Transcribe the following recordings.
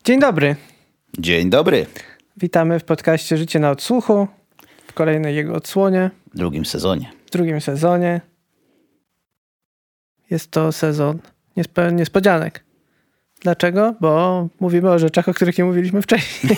Dzień dobry. Dzień dobry. Witamy w podcaście Życie na odsłuchu, w kolejnej jego odsłonie. W drugim sezonie. W drugim sezonie. Jest to sezon pełen niespodzianek. Dlaczego? Bo mówimy o rzeczach, o których nie mówiliśmy wcześniej.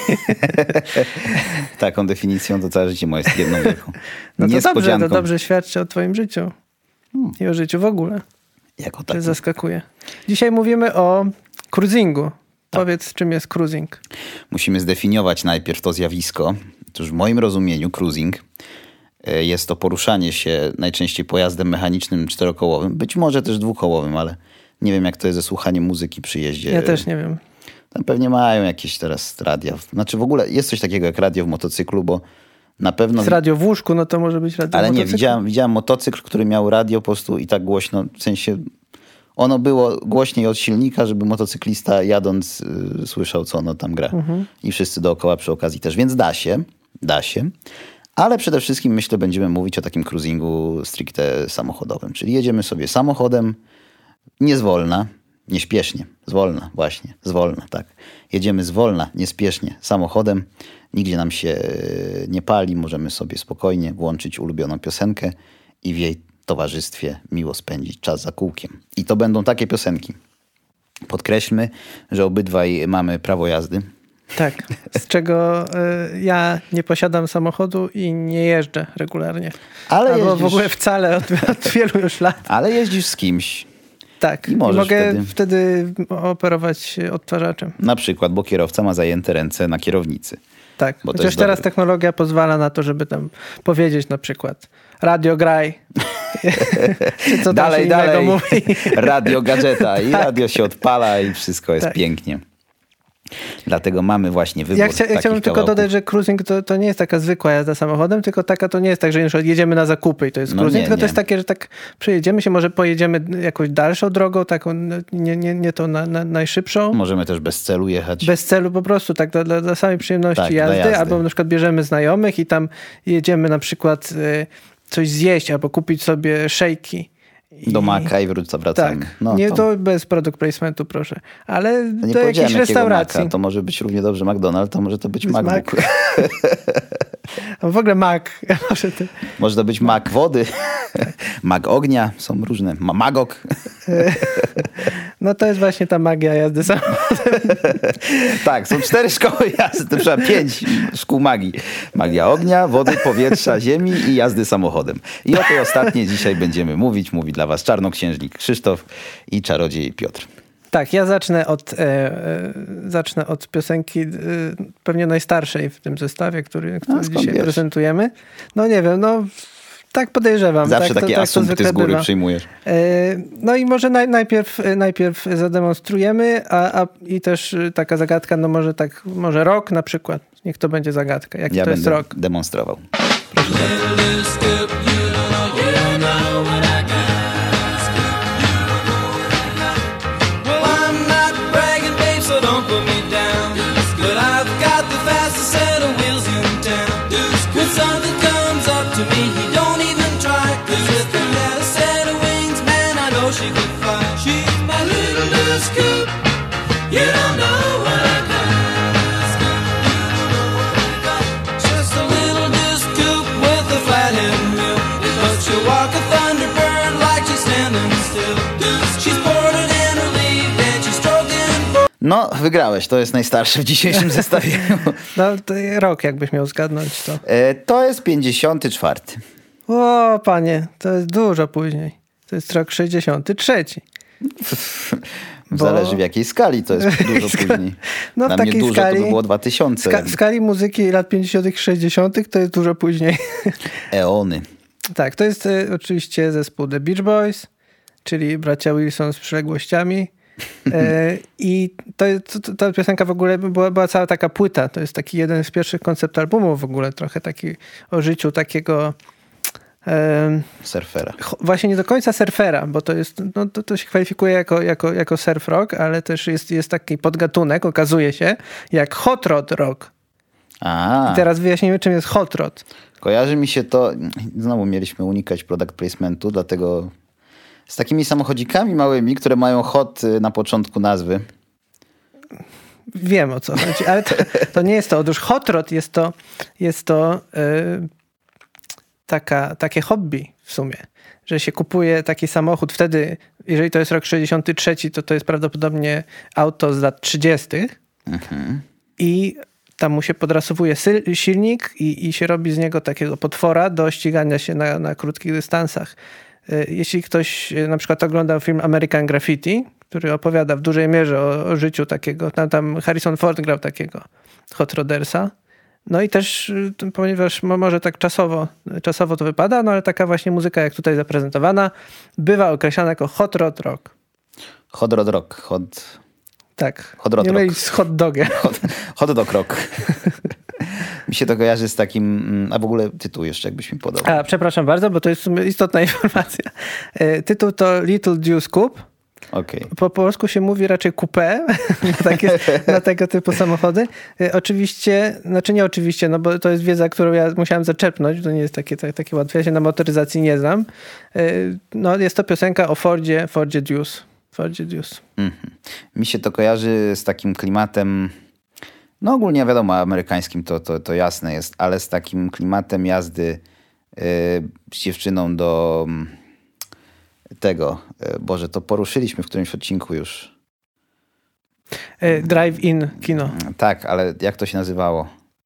Taką definicją to całe życie moje jest jedną wielką No niespodzianką. to dobrze świadczy o twoim życiu. I o życiu w ogóle. Jako To tak. zaskakuje. Dzisiaj mówimy o cruisingu. Tak. Powiedz, czym jest cruising? Musimy zdefiniować najpierw to zjawisko. Otóż w moim rozumieniu cruising jest to poruszanie się najczęściej pojazdem mechanicznym czterokołowym, być może też dwukołowym, ale nie wiem jak to jest ze słuchaniem muzyki przy jeździe. Ja też nie wiem. Tam pewnie mają jakieś teraz radia. Znaczy w ogóle jest coś takiego jak radio w motocyklu, bo na pewno... Z radio w łóżku, no to może być radio w motocyklu. Ale nie, widziałem motocykl, który miał radio po prostu i tak głośno, w sensie ono było głośniej od silnika, żeby motocyklista jadąc słyszał, co ono tam gra. I wszyscy dookoła przy okazji też, więc da się. Ale przede wszystkim myślę, będziemy mówić o takim cruisingu stricte samochodowym, czyli jedziemy sobie samochodem nie zwolna, nieśpiesznie, zwolna, tak. Jedziemy zwolna, niespiesznie samochodem, nigdzie nam się nie pali, możemy sobie spokojnie włączyć ulubioną piosenkę i w jej towarzystwie miło spędzić czas za kółkiem. I to będą takie piosenki. Podkreślmy, że obydwaj mamy prawo jazdy. Tak, z czego ja nie posiadam samochodu i nie jeżdżę regularnie. Albo w ogóle wcale od wielu już lat. Ale jeździsz z kimś. Tak, i mogę wtedy operować odtwarzaczem. Na przykład, bo kierowca ma zajęte ręce na kierownicy. Tak, chociaż teraz technologia pozwala na to, żeby tam powiedzieć na przykład radio graj. Czy co dalej, mówi. Radio gadżeta i radio się odpala i wszystko jest pięknie. Dlatego mamy właśnie wybór Ja chciałbym tylko dodać, że cruising to nie jest taka zwykła jazda samochodem, tylko to nie jest tak, że jedziemy na zakupy i to jest cruising, tylko to jest takie, że tak przejedziemy się, może pojedziemy jakąś dalszą drogą, taką nie tą najszybszą. Możemy też bez celu jechać. Bez celu po prostu, tak dla samej przyjemności jazdy, albo na przykład bierzemy znajomych i tam jedziemy na przykład coś zjeść albo kupić sobie szejki. Do Maka i wracamy. Tak, to bez product placementu proszę, ale do jakiejś restauracji. Maka, to może być równie dobrze McDonald's, to może to być MacBook. W ogóle Mac. Może to być Mac wody, Mac ognia, są różne, Magog. No to jest właśnie ta magia jazdy samochodem. Tak, są 4 szkoły jazdy, przepraszam, 5 szkół magii. Magia ognia, wody, powietrza, ziemi i jazdy samochodem. I o tej ostatniej dzisiaj będziemy mówić. Mówi dla was czarnoksiężnik Krzysztof i czarodziej Piotr. Tak, ja zacznę od piosenki pewnie najstarszej w tym zestawie, który dzisiaj prezentujemy. No nie wiem, tak podejrzewam. Zawsze takie asumpty z góry przyjmujesz. No i może najpierw zademonstrujemy, i też taka zagadka, może rok na przykład. Niech to będzie zagadka. Jaki to jest rok? Demonstrował. Proszę No, wygrałeś. To jest najstarsze w dzisiejszym zestawieniu. No, to rok jakbyś miał zgadnąć to. To jest 54. O, panie, to jest dużo później. To jest rok 63. Zależy w jakiej skali to jest dużo później. No dla w takiej mnie dużo skali, to by było 2000. W skali muzyki lat 50 -tych, 60 to jest dużo później. Eony. Tak, to jest oczywiście zespół The Beach Boys, czyli bracia Wilson z przyległościami. I ta piosenka w ogóle była cała taka płyta. To jest taki jeden z pierwszych koncept albumów w ogóle, trochę taki o życiu takiego surfera. Właśnie nie do końca surfera, bo to jest, to się kwalifikuje jako surf rock, ale też jest taki podgatunek, okazuje się, jak hot rod rock. I teraz wyjaśnimy, czym jest hot rod. Kojarzy mi się to, znowu mieliśmy unikać product placementu, dlatego z takimi samochodzikami małymi, które mają hot na początku nazwy. wiem, o co chodzi, ale to nie jest to. Otóż hot rod jest to takie hobby w sumie, że się kupuje taki samochód. Wtedy, jeżeli to jest rok 63, to jest prawdopodobnie auto z lat 30. I tam mu się podrasowuje silnik i się robi z niego takiego potwora do ścigania się na krótkich dystansach. Jeśli ktoś na przykład oglądał film American Graffiti, który opowiada w dużej mierze o życiu takiego, tam Harrison Ford grał takiego hot rodersa. No i też, ponieważ może tak czasowo to wypada, no ale taka właśnie muzyka, jak tutaj zaprezentowana, bywa określana jako hot rod rock. Hot rod rock. Tak. Hot rod nie rock. mylić z hot dogiem. Hot dog rock. Mi się to kojarzy z takim... A w ogóle tytuł jeszcze, jakbyś mi podał. Przepraszam bardzo, bo to jest istotna informacja. Tytuł to Little Deuce Coupe. Okay. Po polsku się mówi raczej coupé na tego typu samochody. Oczywiście, znaczy nie oczywiście, no bo to jest wiedza, którą ja musiałem zaczerpnąć, to nie jest takie łatwe, ja się na motoryzacji nie znam. No, jest to piosenka o Fordzie Deuce. Mi się to kojarzy z takim klimatem, no ogólnie wiadomo, amerykańskim to jasne jest, ale z takim klimatem jazdy z dziewczyną do tego, Boże, to poruszyliśmy w którymś odcinku już. Drive-in kino. Tak, ale jak to się nazywało?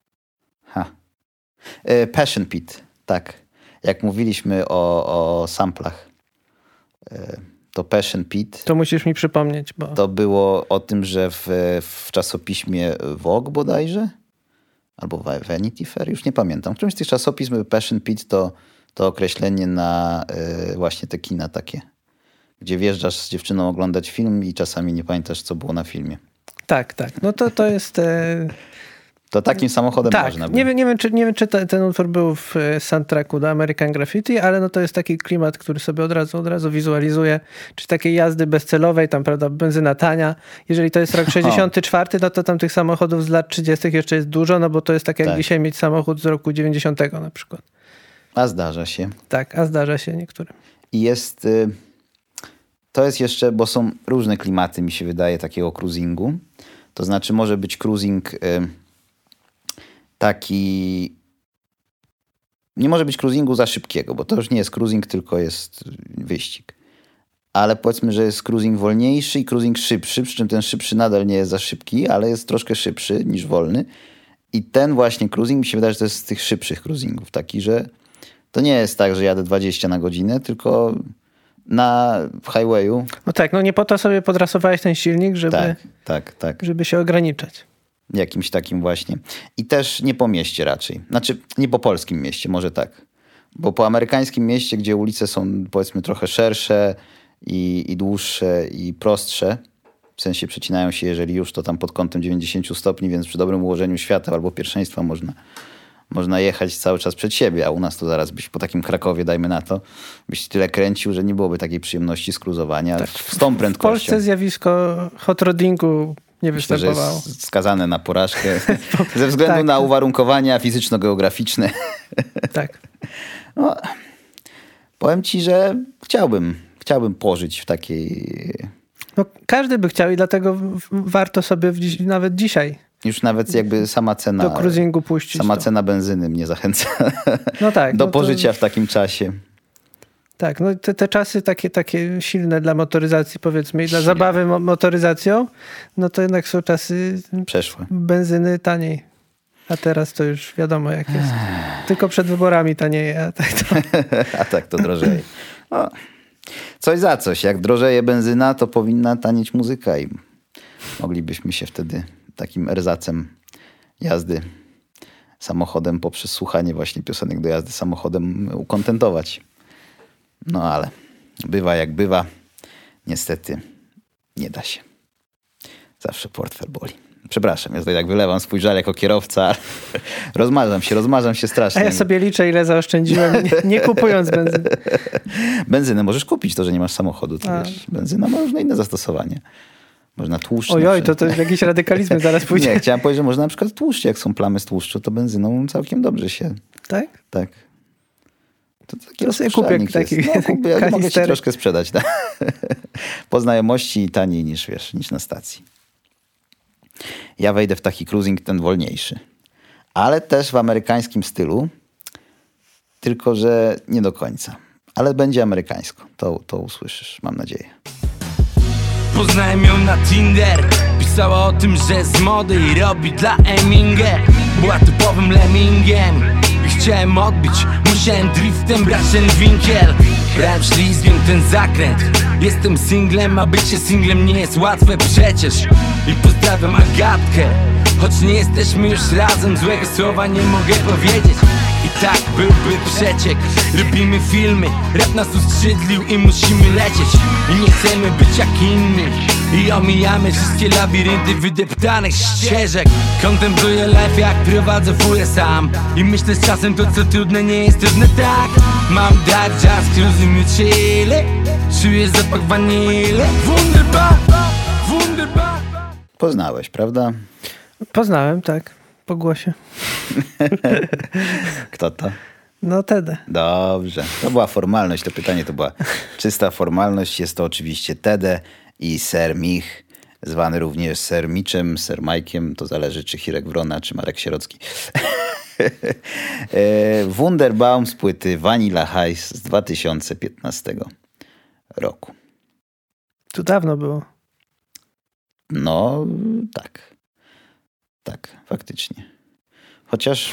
Passion Pit, tak. Jak mówiliśmy o samplach, to Passion Pit. To musisz mi przypomnieć, bo... To było o tym, że w czasopiśmie Vogue bodajże, albo Vanity Fair, już nie pamiętam. W którymś z tych czasopism Passion Pit to określenie na właśnie te kina takie, gdzie wjeżdżasz z dziewczyną oglądać film i czasami nie pamiętasz, co było na filmie. Tak. No to jest... To takim samochodem można by. Nie wiem, czy ten utwór był w soundtracku do American Graffiti, ale no to jest taki klimat, który sobie od razu wizualizuje. Czy takiej jazdy bezcelowej, tam prawda, benzyna tania. Jeżeli to jest rok 64, no to tam tych samochodów z lat 30 jeszcze jest dużo, no bo to jest tak jak dzisiaj mieć samochód z roku 90 na przykład. A zdarza się. Tak, a zdarza się niektórym. I to jest jeszcze, bo są różne klimaty, mi się wydaje, takiego cruisingu. To znaczy może być cruising taki... Nie może być cruisingu za szybkiego, bo to już nie jest cruising, tylko jest wyścig. Ale powiedzmy, że jest cruising wolniejszy i cruising szybszy, przy czym ten szybszy nadal nie jest za szybki, ale jest troszkę szybszy niż wolny. I ten właśnie cruising, mi się wydaje, że to jest z tych szybszych cruisingów. Taki, że to nie jest tak, że jadę 20 na godzinę, tylko na highwayu. No tak, no nie po to sobie podrasowałeś ten silnik, żeby, tak. żeby się ograniczać. Jakimś takim właśnie. I też nie po mieście raczej. Znaczy nie po polskim mieście, może tak. Bo po amerykańskim mieście, gdzie ulice są powiedzmy trochę szersze i dłuższe i prostsze, w sensie przecinają się, jeżeli już, to tam pod kątem 90 stopni, więc przy dobrym ułożeniu świateł albo pierwszeństwa można jechać cały czas przed siebie, a u nas to zaraz byś po takim Krakowie, dajmy na to, byś tyle kręcił, że nie byłoby takiej przyjemności z cruzowania tak. Z tą prędkością. W Polsce zjawisko hot roddingu nie występowało. Myślę, że jest skazane na porażkę ze względu na uwarunkowania fizyczno-geograficzne. Tak. No, powiem ci, że chciałbym pożyć w takiej... No, każdy by chciał i dlatego warto sobie nawet dzisiaj już nawet jakby sama cena... Do cruisingu puścić. Sama cena benzyny mnie zachęca no tak, do pożycia w takim czasie. Tak, no te czasy takie silne dla motoryzacji, powiedzmy, i dla zabawy motoryzacją, no to jednak są czasy przeszłe. Benzyny taniej. A teraz to już wiadomo jak jest. Tylko przed wyborami tanieje. A tak to drożeje. O, coś za coś. Jak drożeje benzyna, to powinna tanieć muzyka i moglibyśmy się wtedy takim erzacem jazdy samochodem poprzez słuchanie właśnie piosenek do jazdy samochodem ukontentować. No ale bywa jak bywa. Niestety nie da się. Zawsze portfel boli. Przepraszam, ja tutaj tak wylewam swój żal jako kierowca, ale rozmarzam się strasznie. A ja sobie liczę, ile zaoszczędziłem, nie kupując benzyny. Benzynę możesz kupić, to, że nie masz samochodu. To wiesz, benzyna ma różne inne zastosowanie. Można tłuszcz. Ojoj, to jakieś radykalizmy zaraz pójdzie. Nie, chciałem powiedzieć, że można na przykład tłuszcz, jak są plamy z tłuszczu, to benzyną całkiem dobrze się... Tak? Tak. To taki sobie kupię taki ja mogę ci troszkę sprzedać. Tak? Po znajomości taniej niż na stacji. Ja wejdę w taki cruising, ten wolniejszy. Ale też w amerykańskim stylu, tylko że nie do końca. Ale będzie amerykańsko. To usłyszysz, mam nadzieję. Poznałem ją na Tinder. Pisała o tym, że z mody i robi dla Eminge. Była typowym lemmingiem i chciałem odbić. Musiałem driftem brać ten winkiel. Brałem ślizgiem ten zakręt. Jestem singlem, a bycie singlem nie jest łatwe przecież. I pozdrawiam Agatkę. Choć nie jesteśmy już razem, złego słowa nie mogę powiedzieć. I tak byłby przeciek. Robimy filmy, rap nas uskrzydlił i musimy lecieć. I nie chcemy być jak inni. I omijamy wszystkie labirynty wydeptanych ścieżek. Kontempluję life jak prowadzę furę sam. I myślę z czasem to co trudne nie jest trudne tak. Mam dar jazz, cruising chilly. Czuję zapach wanili. Wunderbar, wunderbar. Poznałeś, prawda? Poznałem, tak. Po głosie. Kto to? No Tede. Dobrze. To była formalność. To pytanie to była czysta formalność. Jest to oczywiście Tede i Sir Mich, zwany również Sir Michem, Sir Mike'iem. To zależy, czy Hirek Wrona, czy Marek Sierocki. Wunderbaum z płyty Vanilla Ice z 2015 roku. Tu dawno było. No, tak. Tak, faktycznie. Chociaż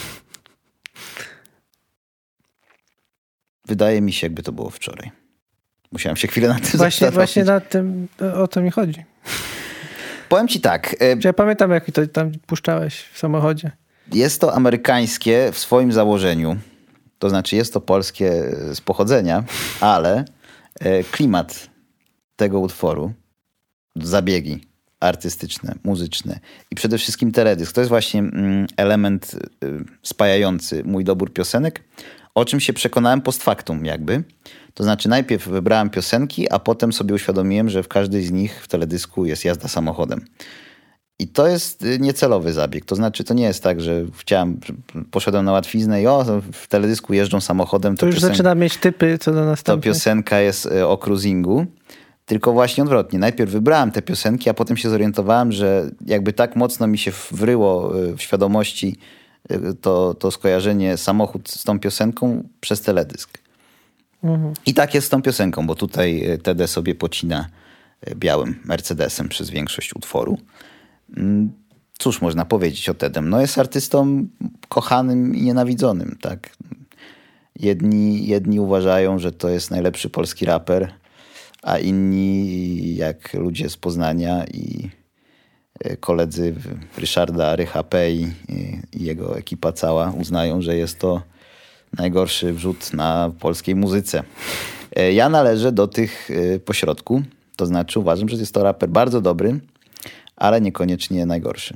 wydaje mi się, jakby to było wczoraj. Musiałem się chwilę na tym zastanowić. Właśnie na tym, o to mi chodzi. Powiem ci tak. Ja pamiętam, jak to tam puszczałeś w samochodzie. Jest to amerykańskie w swoim założeniu. To znaczy jest to polskie z pochodzenia, ale klimat tego utworu, zabiegi artystyczne, muzyczne i przede wszystkim teledysk. To jest właśnie element spajający mój dobór piosenek, o czym się przekonałem post factum jakby. To znaczy najpierw wybrałem piosenki, a potem sobie uświadomiłem, że w każdej z nich w teledysku jest jazda samochodem. I to jest niecelowy zabieg. To znaczy to nie jest tak, że poszedłem na łatwiznę i w teledysku jeżdżą samochodem. To już zaczyna mieć typy co do następnych. To piosenka jest o cruisingu. Tylko właśnie odwrotnie. Najpierw wybrałem te piosenki, a potem się zorientowałem, że jakby tak mocno mi się wryło w świadomości to skojarzenie samochód z tą piosenką przez teledysk. Mhm. I tak jest z tą piosenką, bo tutaj Tede sobie pocina białym Mercedesem przez większość utworu. Cóż można powiedzieć o Tedem? No jest artystą kochanym i nienawidzonym, tak? Jedni uważają, że to jest najlepszy polski raper, a inni, jak ludzie z Poznania i koledzy Ryszarda Rycha P. i jego ekipa cała uznają, że jest to najgorszy wrzut na polskiej muzyce. Ja należę do tych pośrodku, to znaczy uważam, że jest to raper bardzo dobry, ale niekoniecznie najgorszy.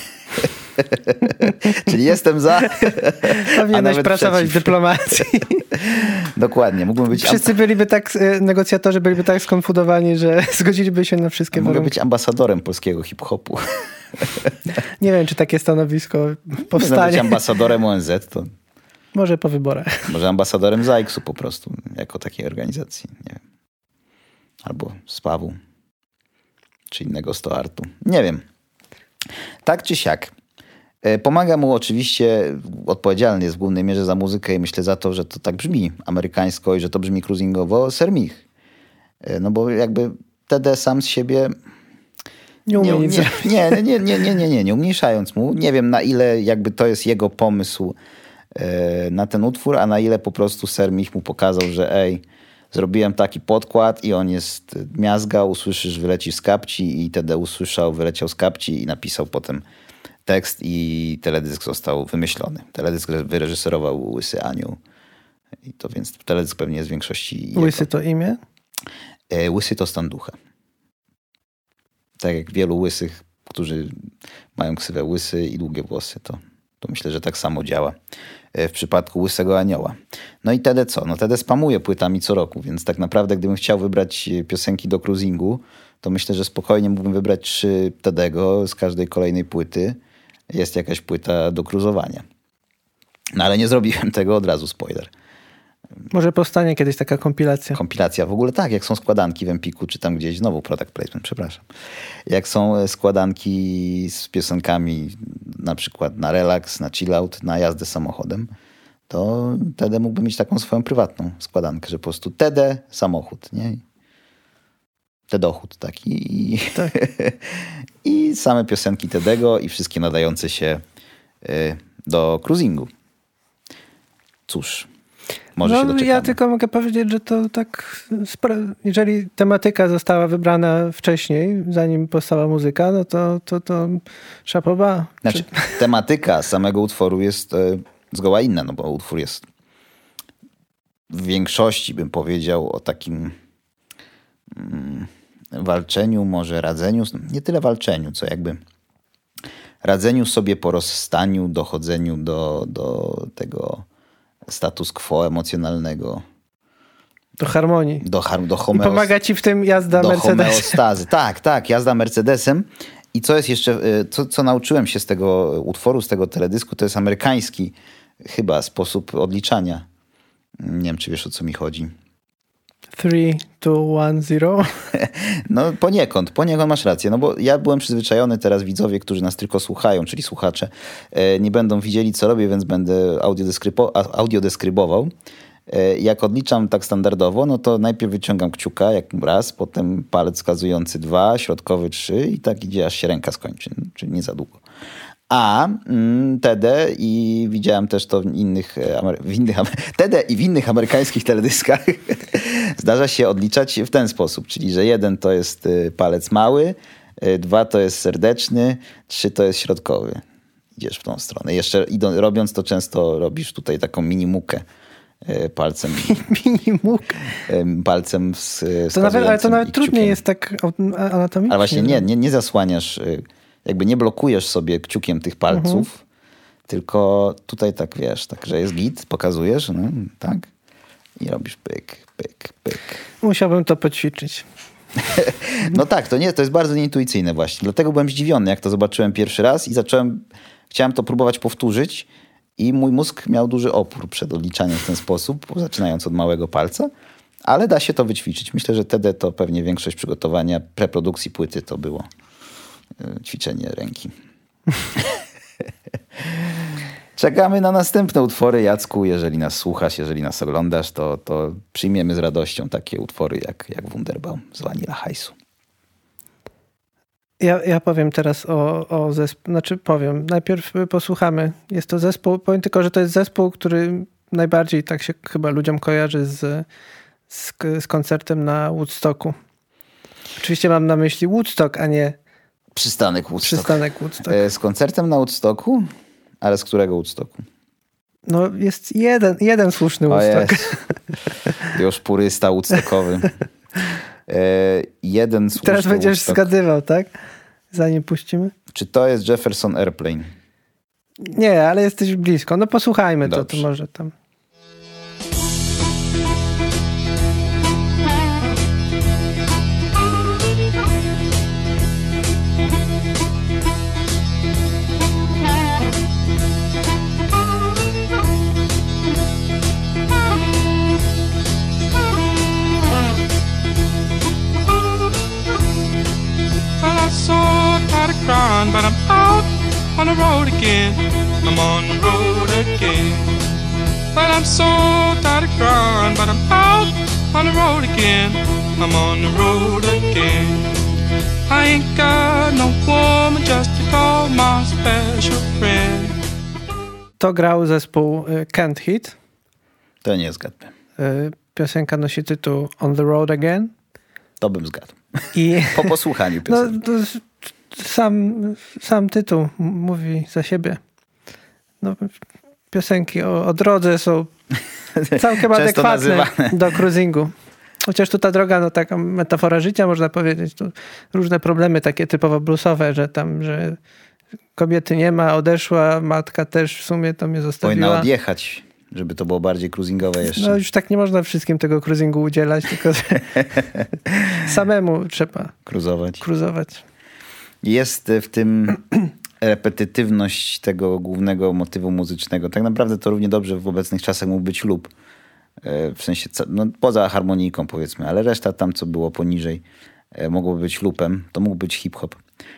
Czyli jestem za. Powinieneś pracować w dyplomacji. Dokładnie. Mógłbym być. Wszyscy byliby tak, negocjatorzy byliby tak skonfundowani, że zgodziliby się na wszystkie warunki. Mogę być ambasadorem polskiego hip-hopu. Nie wiem, czy takie stanowisko powstanie. Mogę być ambasadorem ONZ, to. Może po wyborach. Może ambasadorem ZAIKS-u po prostu, jako takiej organizacji. Nie wiem. Albo SPAW-u. Czy innego STOART-u. Nie wiem. Tak czy siak. Pomaga mu oczywiście, odpowiedzialny jest w głównej mierze za muzykę i myślę za to, że to tak brzmi amerykańsko i że to brzmi cruisingowo, Sir Mich. No bo jakby Tede sam z siebie nie umniejszając mu. Nie wiem na ile jakby to jest jego pomysł na ten utwór, a na ile po prostu Sir Mich mu pokazał, że zrobiłem taki podkład i on jest miazga, usłyszysz, wyleci z kapci i Tede usłyszał, wyleciał z kapci i napisał potem tekst i teledysk został wymyślony. Teledysk wyreżyserował Łysy Anioł. I to więc teledysk pewnie jest w większości Łysy to imię? Łysy to stan ducha. Tak jak wielu łysych, którzy mają ksywę Łysy i długie włosy, to myślę, że tak samo działa w przypadku Łysego Anioła. No i Tede co? No Tede spamuje płytami co roku, więc tak naprawdę gdybym chciał wybrać piosenki do cruisingu, to myślę, że spokojnie mógłbym wybrać 3 Tedego z każdej kolejnej płyty. Jest jakaś płyta do cruisowania. No ale nie zrobiłem tego, od razu spoiler. Może powstanie kiedyś taka kompilacja. Kompilacja. W ogóle tak, jak są składanki w Empiku, czy tam gdzieś, znowu product placement, przepraszam. Jak są składanki z piosenkami na przykład na relaks, na chillout, na jazdę samochodem, to TD mógłby mieć taką swoją prywatną składankę, że po prostu TD samochód, nie? TDochód taki. Tak. I same piosenki TDego i wszystkie nadające się do cruisingu. Cóż, może się doczekamy. Ja tylko mogę powiedzieć, że to tak, jeżeli tematyka została wybrana wcześniej, zanim powstała muzyka, no to chapeau bas. Znaczy, tematyka samego utworu jest zgoła inna, no bo utwór jest w większości, bym powiedział, o takim walczeniu, może radzeniu, nie tyle walczeniu, co jakby radzeniu sobie po rozstaniu, dochodzeniu do tego status quo emocjonalnego. Do harmonii. Do I pomaga ci w tym jazda Mercedesem. Do homeostazy. Tak, jazda Mercedesem. I co jest jeszcze, co nauczyłem się z tego utworu, z tego teledysku, to jest amerykański chyba sposób odliczania. Nie wiem, czy wiesz, o co mi chodzi. 3, 2, 1, 0. No poniekąd masz rację, no bo ja byłem przyzwyczajony, teraz widzowie, którzy nas tylko słuchają, czyli słuchacze, nie będą widzieli, co robię, więc będę audiodeskrybował. Jak odliczam tak standardowo, no to najpierw wyciągam kciuka, jak raz, potem palec wskazujący 2, środkowy 3 i tak idzie, aż się ręka skończy, czyli nie za długo. A TD i widziałem też to w innych amerykańskich teledyskach zdarza się odliczać w ten sposób, czyli że 1 to jest palec mały, 2 to jest serdeczny, 3 to jest środkowy. Idziesz w tą stronę. Jeszcze robiąc to często robisz tutaj taką mini mukę palcem. Mini mukę. Palcem ale to nawet trudniej jest tak anatomicznie. Ale właśnie nie zasłaniasz, jakby nie blokujesz sobie kciukiem tych palców, tylko tutaj tak wiesz, tak, że jest git, pokazujesz, no, tak, i robisz pyk, pyk, pyk. Musiałbym to poćwiczyć. No tak, to jest bardzo nieintuicyjne właśnie. Dlatego byłem zdziwiony, jak to zobaczyłem pierwszy raz i chciałem to próbować powtórzyć i mój mózg miał duży opór przed odliczaniem w ten sposób, zaczynając od małego palca, ale da się to wyćwiczyć. Myślę, że TD to pewnie większość przygotowania preprodukcji płyty to było ćwiczenie ręki. Czekamy na następne utwory, Jacku. Jeżeli nas słuchasz, jeżeli nas oglądasz, to przyjmiemy z radością takie utwory jak Wunderbaum z Vanilla Hajsu. Ja powiem teraz o zespole. Powiem. Najpierw posłuchamy. Jest to zespół, powiem tylko, że to jest zespół, który najbardziej tak się chyba ludziom kojarzy z koncertem na Woodstocku. Oczywiście mam na myśli Woodstock, a nie Przystanek Woodstock. Z koncertem na Woodstocku? Ale z którego Woodstocku? No jest jeden słuszny Woodstock. Już purysta woodstockowy. Jeden słuszny Teraz będziesz Woodstock. zgadywał, tak? Zanim puścimy. Czy to jest Jefferson Airplane? Nie, ale jesteś blisko. No posłuchajmy to może tam. But I'm out on the road again. I'm on the road again. But I'm so tired of crying. But I'm out on the road again. I'm on the road again. I ain't got no woman just to call my special friend. To grał zespół Can't Hit. To nie zgadnę. Piosenka nosi tytuł On the Road Again. To bym zgadł. Po posłuchaniu piosenki. No, sam tytuł mówi za siebie. No, piosenki o drodze są całkiem adekwatne do cruisingu. Chociaż tu ta droga, taka metafora życia, można powiedzieć. Tu różne problemy takie typowo bluesowe, że kobiety nie ma, odeszła, matka też w sumie to mnie zostawiła. Powinna odjechać, żeby to było bardziej cruisingowe jeszcze. No już tak nie można wszystkim tego cruisingu udzielać, tylko samemu trzeba cruisować. Jest w tym repetytywność tego głównego motywu muzycznego. Tak naprawdę to równie dobrze w obecnych czasach mógł być lub, W sensie, no, poza harmonijką powiedzmy, ale reszta tam, co było poniżej, mogłoby być loopem, to mógł być hip-hop.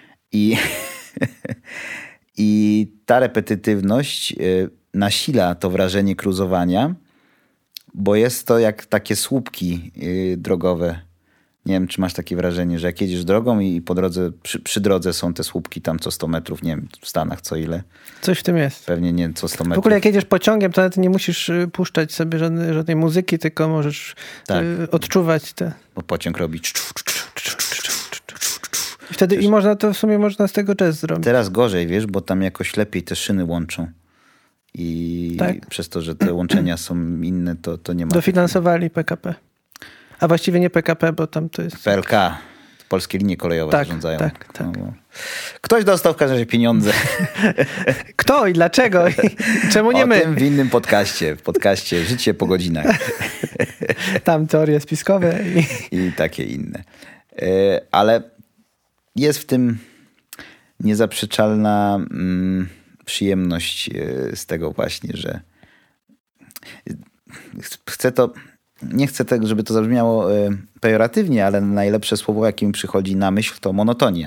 I ta repetytywność nasila to wrażenie cruzowania, bo jest to jak takie słupki drogowe. Nie wiem, czy masz takie wrażenie, że jak jedziesz drogą i po drodze, przy drodze są te słupki tam co 100 metrów, nie wiem, w Stanach co ile. Coś w tym jest. Pewnie nie co 100 metrów. W ogóle jak jedziesz pociągiem, to nawet nie musisz puszczać sobie żadnej muzyki, tylko możesz odczuwać te... Bo pociąg robi... I wtedy w sumie można z tego jazz zrobić. Teraz gorzej, wiesz, bo tam jakoś lepiej te szyny łączą. I przez to, że te łączenia są inne, to nie ma... Dofinansowali PKP. A właściwie nie PKP, bo tam to jest... PLK. Polskie linie kolejowe zarządzają. Tak. No, ktoś dostał w każdym razie pieniądze. Kto i dlaczego? I czemu nie my? O tym w innym podcaście. W podcaście Życie po godzinach. Tam teorie spiskowe. I takie inne. Ale jest w tym niezaprzeczalna przyjemność z tego właśnie, że nie chcę tak, żeby to zabrzmiało pejoratywnie, ale najlepsze słowo, jakie mi przychodzi na myśl, to monotonia.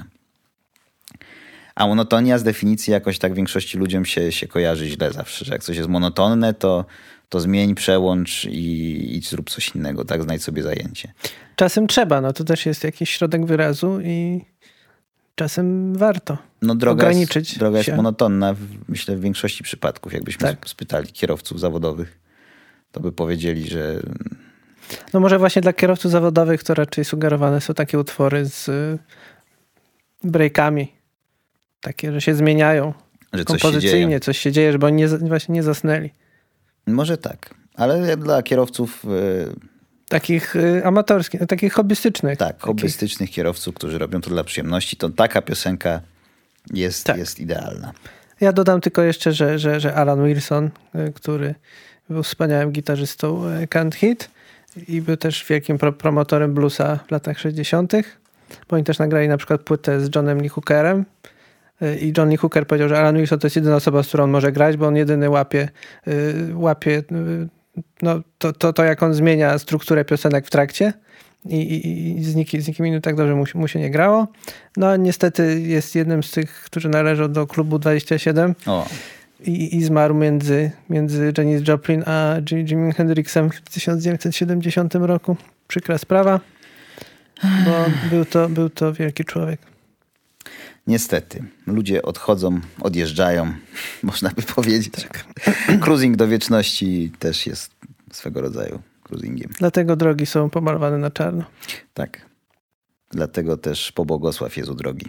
A monotonia z definicji jakoś tak większości ludziom się kojarzy źle zawsze, że jak coś jest monotonne, to zmień, przełącz i zrób coś innego, tak, znajdź sobie zajęcie. Czasem trzeba, to też jest jakiś środek wyrazu i czasem warto ograniczyć droga się. Jest monotonna, myślę, w większości przypadków. Jakbyśmy spytali kierowców zawodowych, to by powiedzieli, że... No może właśnie dla kierowców zawodowych to raczej sugerowane są takie utwory z breakami. Takie, że się zmieniają że kompozycyjnie, coś się dzieje, żeby oni właśnie nie zasnęli. Może tak, ale dla kierowców... Takich amatorskich, takich hobbystycznych. Tak, hobbystycznych kierowców, którzy robią to dla przyjemności, to taka piosenka jest idealna. Ja dodam tylko jeszcze, że Alan Wilson, który był wspaniałym gitarzystą Can't Hit i był też wielkim promotorem bluesa w latach 60., bo oni też nagrali na przykład płytę z Johnem Lee Hookerem i John Lee Hooker powiedział, że Alan Wilson to jest jedyna osoba, z którą on może grać, bo on jedyny łapie to jak on zmienia strukturę piosenek w trakcie i z nikim innym tak dobrze mu się nie grało. No niestety jest jednym z tych, którzy należą do klubu 27 i zmarł między Janis Joplin a Jimi Hendrixem w 1970 roku. Przykra sprawa, bo był to wielki człowiek. Niestety. Ludzie odchodzą, odjeżdżają, można by powiedzieć. Tak. Cruising do wieczności też jest swego rodzaju cruisingiem. Dlatego drogi są pomalowane na czarno. Tak. Dlatego też pobłogosław Jezu drogi.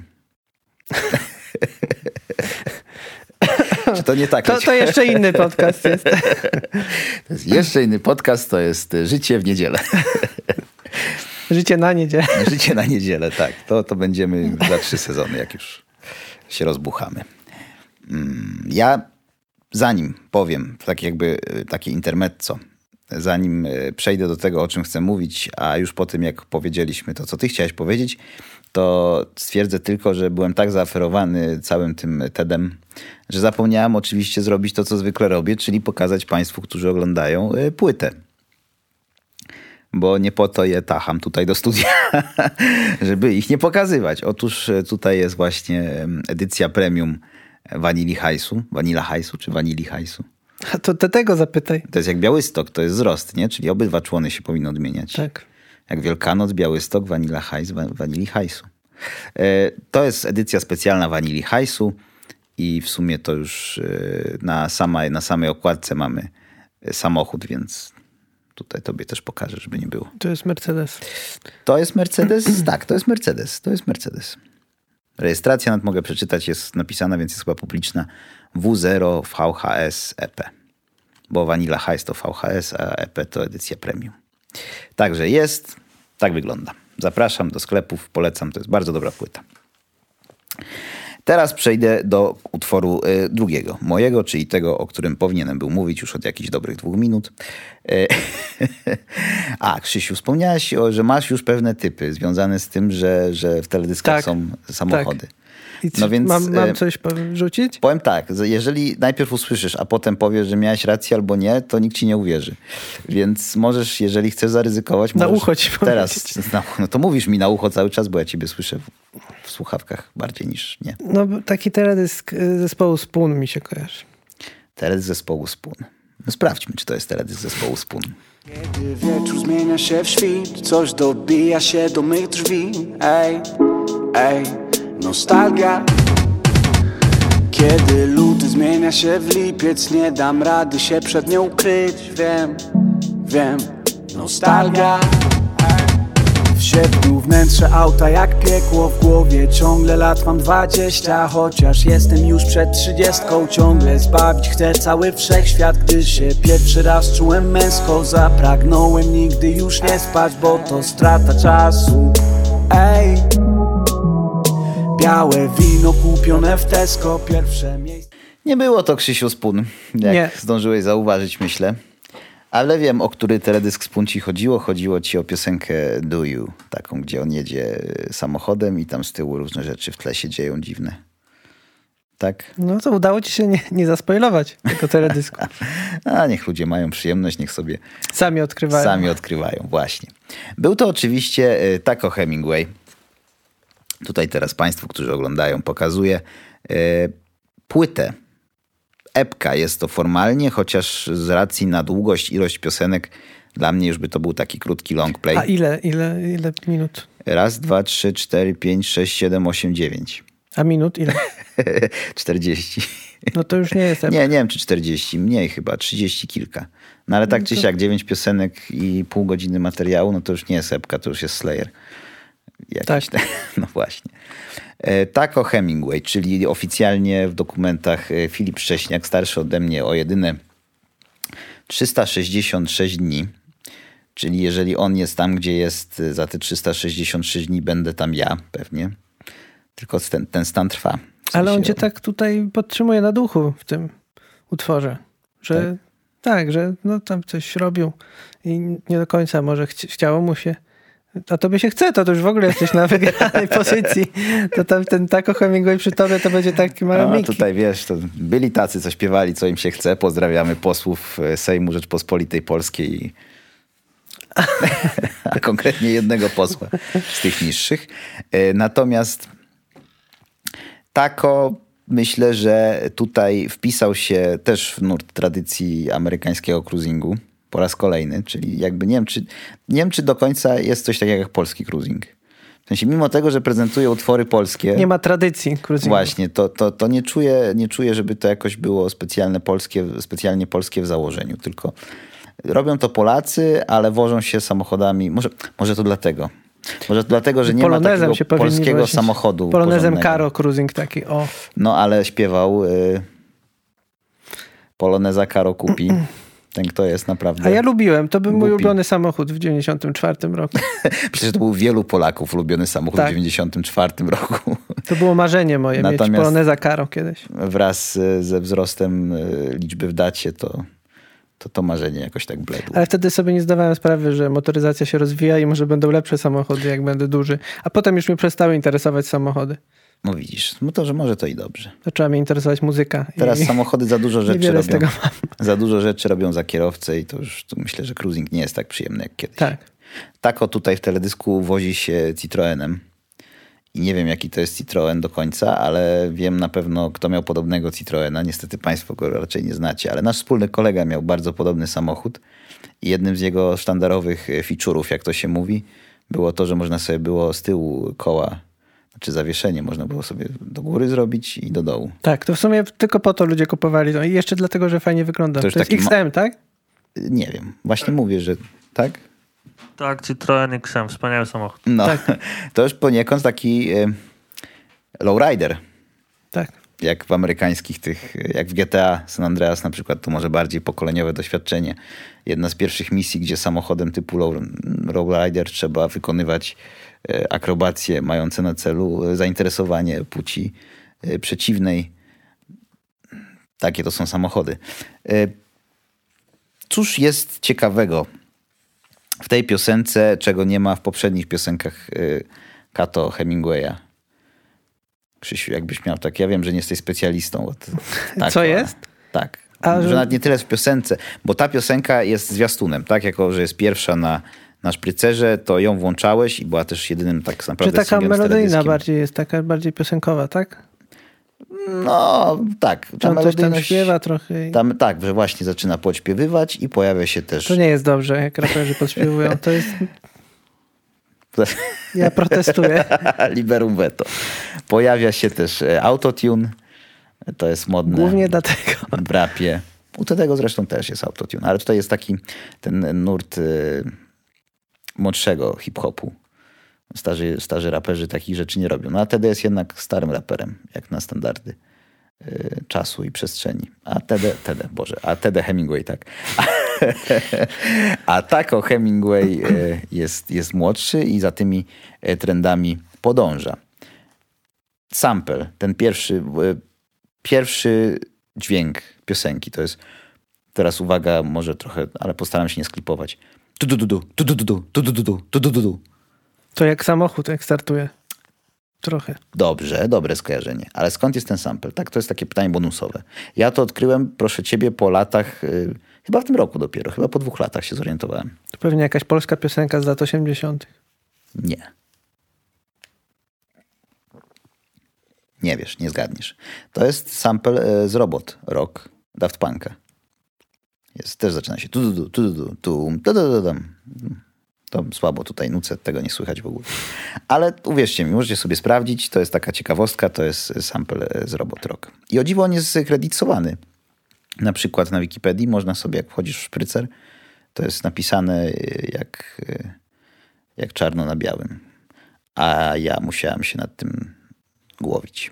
Czy to nie tak? To jeszcze inny podcast jest. To jest jeszcze inny podcast, to jest Życie w niedzielę. Życie na niedzielę. Życie na niedzielę, tak. To będziemy za 3 sezony, jak już się rozbuchamy. Ja zanim powiem, takie intermezzo, zanim przejdę do tego, o czym chcę mówić, a już po tym, jak powiedzieliśmy to, co ty chciałeś powiedzieć, to stwierdzę tylko, że byłem tak zaaferowany całym tym TED-em, że zapomniałem oczywiście zrobić to, co zwykle robię, czyli pokazać państwu, którzy oglądają, płytę. Bo nie po to je tacham tutaj do studia, żeby ich nie pokazywać. Otóż tutaj jest właśnie edycja premium Vanilla Hajsu czy Vanilli Hajsu. A to tego zapytaj. To jest jak Białystok, to jest wzrost, nie? Czyli obydwa człony się powinny odmieniać. Tak. Jak Wielkanoc, Białystok, Vanilla Hajs, Vanilli Hajsu. To jest edycja specjalna Vanilli Hajsu i w sumie to już na samej okładce mamy samochód, więc tutaj tobie też pokażę, żeby nie było. To jest Mercedes. To jest Mercedes? Tak, to jest Mercedes. Rejestracja, nawet mogę przeczytać, jest napisana, więc jest chyba publiczna. W0 VHS EP. Bo Vanilla Hajs to VHS, a EP to edycja premium. Także jest, tak wygląda. Zapraszam do sklepów, polecam, to jest bardzo dobra płyta. Teraz przejdę do utworu drugiego, mojego, czyli tego, o którym powinienem był mówić już od jakichś dobrych 2 minut. A, Krzysiu, wspomniałaś, że masz już pewne typy związane z tym, że w teledyskach są samochody. Tak. No więc, mam coś rzucić? Powiem tak, jeżeli najpierw usłyszysz, a potem powiesz, że miałeś rację albo nie, to nikt ci nie uwierzy. Więc możesz, jeżeli chcesz zaryzykować... Na ucho ci teraz, no to mówisz mi na ucho cały czas, bo ja ciebie słyszę w słuchawkach bardziej niż nie. No taki teledysk zespołu Spoon mi się kojarzy. Teledysk zespołu Spoon. No sprawdźmy, czy to jest teledysk zespołu Spoon. Kiedy wieczór zmienia się w świt, coś dobija się do mych drzwi. Ej, nostalgia. Kiedy luty zmienia się w lipiec, nie dam rady się przed nią ukryć. Wiem, nostalgia. W sierpniu wnętrze auta jak piekło w głowie. Ciągle lat mam 20, chociaż jestem już przed 30. Ciągle zbawić chcę cały wszechświat. Gdy się pierwszy raz czułem męsko, zapragnąłem nigdy już nie spać, bo to strata czasu. Białe wino kupione w Tesco, pierwsze miejsce. Nie było to, Krzysiu, Spoon, jak zdążyłeś zauważyć, myślę. Ale wiem, o który teledysk Spoon ci chodziło. Chodziło ci o piosenkę Do You, taką, gdzie on jedzie samochodem i tam z tyłu różne rzeczy w tle się dzieją dziwne. Tak? No to udało ci się nie zaspoilować tego teledysku. A niech ludzie mają przyjemność, niech sobie sami odkrywają, właśnie. Był to oczywiście Taco Hemingway. Tutaj teraz państwu, którzy oglądają, pokazuję płytę. Epka jest to formalnie, chociaż z racji na długość, ilość piosenek, dla mnie już by to był taki krótki long play. A ile minut? 1, 2, 3, 4, 5, 6, 7, 8, 9. A minut ile? 40. No to już nie jest epka. Nie wiem czy 40, mniej chyba, 30 kilka. No ale tak czy siak, 9 piosenek i pół godziny materiału, no to już nie jest epka, to już jest Slayer. Jakiś tak. No właśnie. Taco Hemingway, czyli oficjalnie w dokumentach Filip Szcześniak, starszy ode mnie o jedyne 366 dni. Czyli jeżeli on jest tam, gdzie jest, za te 366 dni będę tam ja pewnie. Tylko ten stan trwa. W sensie ale on cię tak tutaj podtrzymuje na duchu w tym utworze. Że tak, że no tam coś robił i nie do końca może chciało mu się. A tobie się chce, to już w ogóle jesteś na wygranej pozycji. To tam ten Taco Hemingway przy tobie to będzie taki mały Miki. Tutaj wiesz, to byli tacy, co śpiewali, co im się chce. Pozdrawiamy posłów Sejmu Rzeczpospolitej Polskiej. A konkretnie jednego posła z tych niższych. Natomiast Taco, myślę, że tutaj wpisał się też w nurt tradycji amerykańskiego cruisingu. Po raz kolejny, czyli jakby nie wiem, czy do końca jest coś takiego jak polski cruising. W sensie, mimo tego, że prezentuje utwory polskie... Nie ma tradycji cruisingu. Właśnie, to nie czuję, żeby to jakoś było specjalnie polskie w założeniu, tylko robią to Polacy, ale wożą się samochodami. Może to dlatego. Może to dlatego, że nie ma takiego polskiego samochodu. Polonezem Caro cruising taki, o. No, ale śpiewał Poloneza Caro kupi. Ten, kto jest naprawdę... A ja lubiłem. To był mój ulubiony samochód w 94 roku. Myślę, że to był wielu Polaków ulubiony samochód w 94 roku. To było marzenie moje, mieć Poloneza Caro kiedyś. Wraz ze wzrostem liczby w dacie to marzenie jakoś tak bledło. Ale wtedy sobie nie zdawałem sprawy, że motoryzacja się rozwija i może będą lepsze samochody, jak będę duży. A potem już mnie przestały interesować samochody. No widzisz, no to, że może to i dobrze. Zaczęła mnie interesować muzyka. Teraz samochody za dużo rzeczy robią. Za dużo rzeczy robią za kierowcę i to już myślę, że cruising nie jest tak przyjemny jak kiedyś. Tak. Taco tutaj w teledysku wozi się Citroenem. I nie wiem, jaki to jest Citroen do końca, ale wiem na pewno, kto miał podobnego Citroena. Niestety państwo go raczej nie znacie, ale nasz wspólny kolega miał bardzo podobny samochód. I jednym z jego sztandarowych feature'ów, jak to się mówi, było to, że można sobie było z tyłu koła, czy zawieszenie można było sobie do góry zrobić i do dołu. Tak, to w sumie tylko po to ludzie kupowali to. I jeszcze dlatego, że fajnie wygląda. To jest XM, tak? Nie wiem. Właśnie mówię, że tak? Tak, Citroen XM, wspaniały samochód. No, tak. To już poniekąd taki lowrider. Tak. Jak w amerykańskich jak w GTA San Andreas na przykład, to może bardziej pokoleniowe doświadczenie. Jedna z pierwszych misji, gdzie samochodem typu lowrider trzeba wykonywać akrobacje mające na celu zainteresowanie płci przeciwnej. Takie to są samochody. Cóż jest ciekawego w tej piosence, czego nie ma w poprzednich piosenkach Taco Hemingwaya? Krzysiu, jakbyś miał tak. Ja wiem, że nie jesteś specjalistą. Tak, Co jest? Tak. A, że nawet nie tyle w piosence, bo ta piosenka jest zwiastunem, tak? Jako, że jest pierwsza na szprycerze, to ją włączałeś i była też jedynym tak naprawdę Czy taka singlem z melodyjna teledyskiem. bardziej jest, taka bardziej piosenkowa, tak? No, tak. Czy on coś tam śpiewa trochę? Tam, tak, że właśnie zaczyna podśpiewywać i pojawia się też... To nie jest dobrze, jak raperzy podśpiewują. To jest... Ja protestuję. Liberum veto. Pojawia się też autotune. To jest modne. Głównie dlatego. W rapie. U tego zresztą też jest autotune. Ale tutaj jest taki ten nurt młodszego hip-hopu. Starzy raperzy takich rzeczy nie robią. No a TD jest jednak starym raperem, jak na standardy czasu i przestrzeni. A TD Hemingway, tak. A Taco Hemingway jest młodszy i za tymi trendami podąża. Sample, ten pierwszy dźwięk piosenki, to jest, teraz uwaga, może trochę, ale postaram się nie sklipować. To jak samochód, jak startuje. Trochę. Dobrze, dobre skojarzenie. Ale skąd jest ten sample? Tak, to jest takie pytanie bonusowe. Ja to odkryłem, proszę ciebie, po latach, chyba w tym roku dopiero, chyba po 2 latach się zorientowałem. To pewnie jakaś polska piosenka z lat 80. Nie. Nie wiesz, nie zgadniesz. To jest sample z Robot Rock Daft Punka. Też zaczyna się to słabo tutaj nucę, tego nie słychać w ogóle. Ale uwierzcie mi, możecie sobie sprawdzić, to jest taka ciekawostka, to jest sample z Robot Rock. I o dziwo on jest kredytowany. Na przykład na Wikipedii można sobie, jak wchodzisz w szprycer, to jest napisane jak czarno na białym. A ja musiałem się nad tym głowić.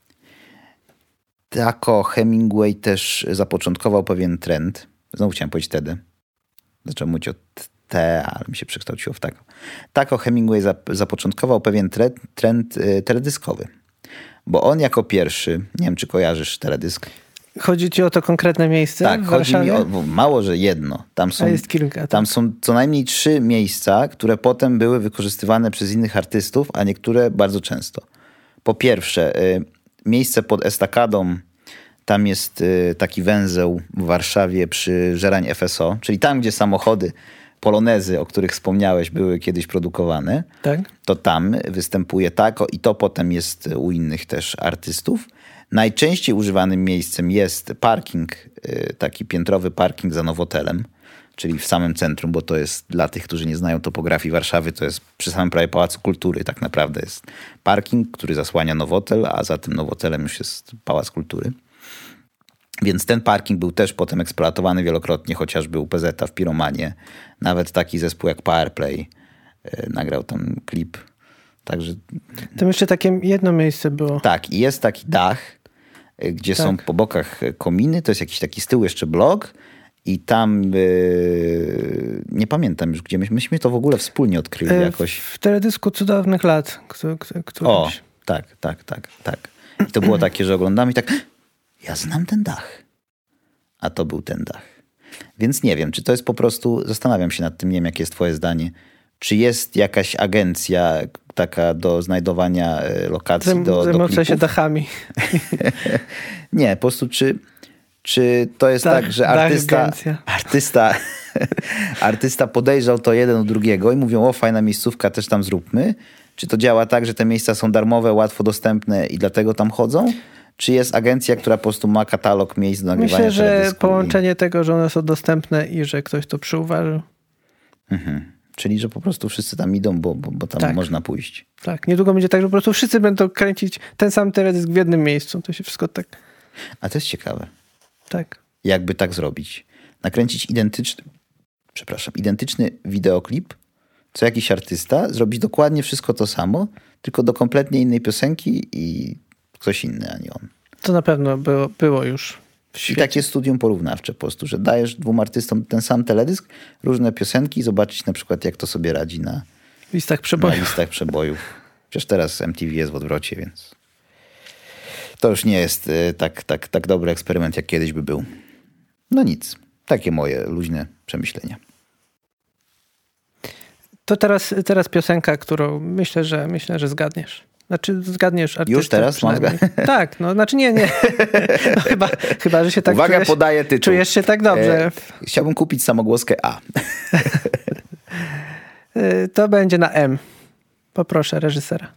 Taco Hemingway też zapoczątkował pewien trend. Znowu chciałem powiedzieć tedy. Zacząłem mówić o ale mi się przekształciło w taco. Taco Hemingway zapoczątkował pewien trend teledyskowy. Bo on jako pierwszy, nie wiem czy kojarzysz teledysk. Chodzi ci o to konkretne miejsce tak, w Warszawie? Chodzi mi o, mało, że jedno. A jest kilka. Tak. Tam są co najmniej 3 miejsca, które potem były wykorzystywane przez innych artystów, a niektóre bardzo często. Po pierwsze, miejsce pod estakadą, tam jest taki węzeł w Warszawie przy Żerań FSO, czyli tam, gdzie samochody polonezy, o których wspomniałeś, były kiedyś produkowane, tak? To tam występuje taco i to potem jest u innych też artystów. Najczęściej używanym miejscem jest parking, taki piętrowy parking za Nowotelem, czyli w samym centrum, bo to jest dla tych, którzy nie znają topografii Warszawy, to jest przy samym prawie Pałacu Kultury tak naprawdę jest parking, który zasłania Nowotel, a za tym Nowotelem już jest Pałac Kultury. Więc ten parking był też potem eksploatowany wielokrotnie, chociażby u PZ-a w Piromanie. Nawet taki zespół jak Powerplay nagrał tam klip. Także... Tam jeszcze takie jedno miejsce było. Tak, i jest taki dach, gdzie są po bokach kominy. To jest jakiś taki z tyłu jeszcze blok. I tam nie pamiętam już, gdzie myśmy to w ogóle wspólnie odkryli jakoś. W teledysku Cudownych Lat. O, tak. I to było takie, że oglądamy i tak... Ja znam ten dach. A to był ten dach. Więc nie wiem, czy to jest po prostu... Zastanawiam się nad tym, nie wiem, jakie jest twoje zdanie. Czy jest jakaś agencja taka do znajdowania lokacji do zajmująca się dachami. Nie, po prostu czy to jest tak, że artysta podejrzał to jeden od drugiego i mówią, o fajna miejscówka, też tam zróbmy. Czy to działa tak, że te miejsca są darmowe, łatwo dostępne i dlatego tam chodzą? Czy jest agencja, która po prostu ma katalog miejsc do nagrywania teledysku? Myślę, że połączenie i... tego, że one są dostępne i że ktoś to przyuważył. Czyli, że po prostu wszyscy tam idą, bo tam można pójść. Tak, niedługo będzie tak, że po prostu wszyscy będą kręcić ten sam teledysk w jednym miejscu. To się wszystko tak... A to jest ciekawe. Tak. Jakby tak zrobić. Nakręcić identyczny wideoklip, co jakiś artysta, zrobić dokładnie wszystko to samo, tylko do kompletnie innej piosenki i ktoś inny, a nie on. To na pewno było już w świecie. I takie studium porównawcze po prostu, że dajesz 2 artystom ten sam teledysk, różne piosenki i zobaczyć na przykład, jak to sobie radzi na listach przebojów. Przecież teraz MTV jest w odwrocie, więc to już nie jest tak dobry eksperyment, jak kiedyś by był. No nic. Takie moje luźne przemyślenia. To teraz piosenka, którą myślę, że zgadniesz. Znaczy zgadniesz artystę. Już teraz mam Tak, no znaczy nie. No, chyba, że się tak Uwaga, podaję tytuł. Czujesz się tak dobrze. Chciałbym kupić samogłoskę A. To będzie na M. Poproszę reżysera.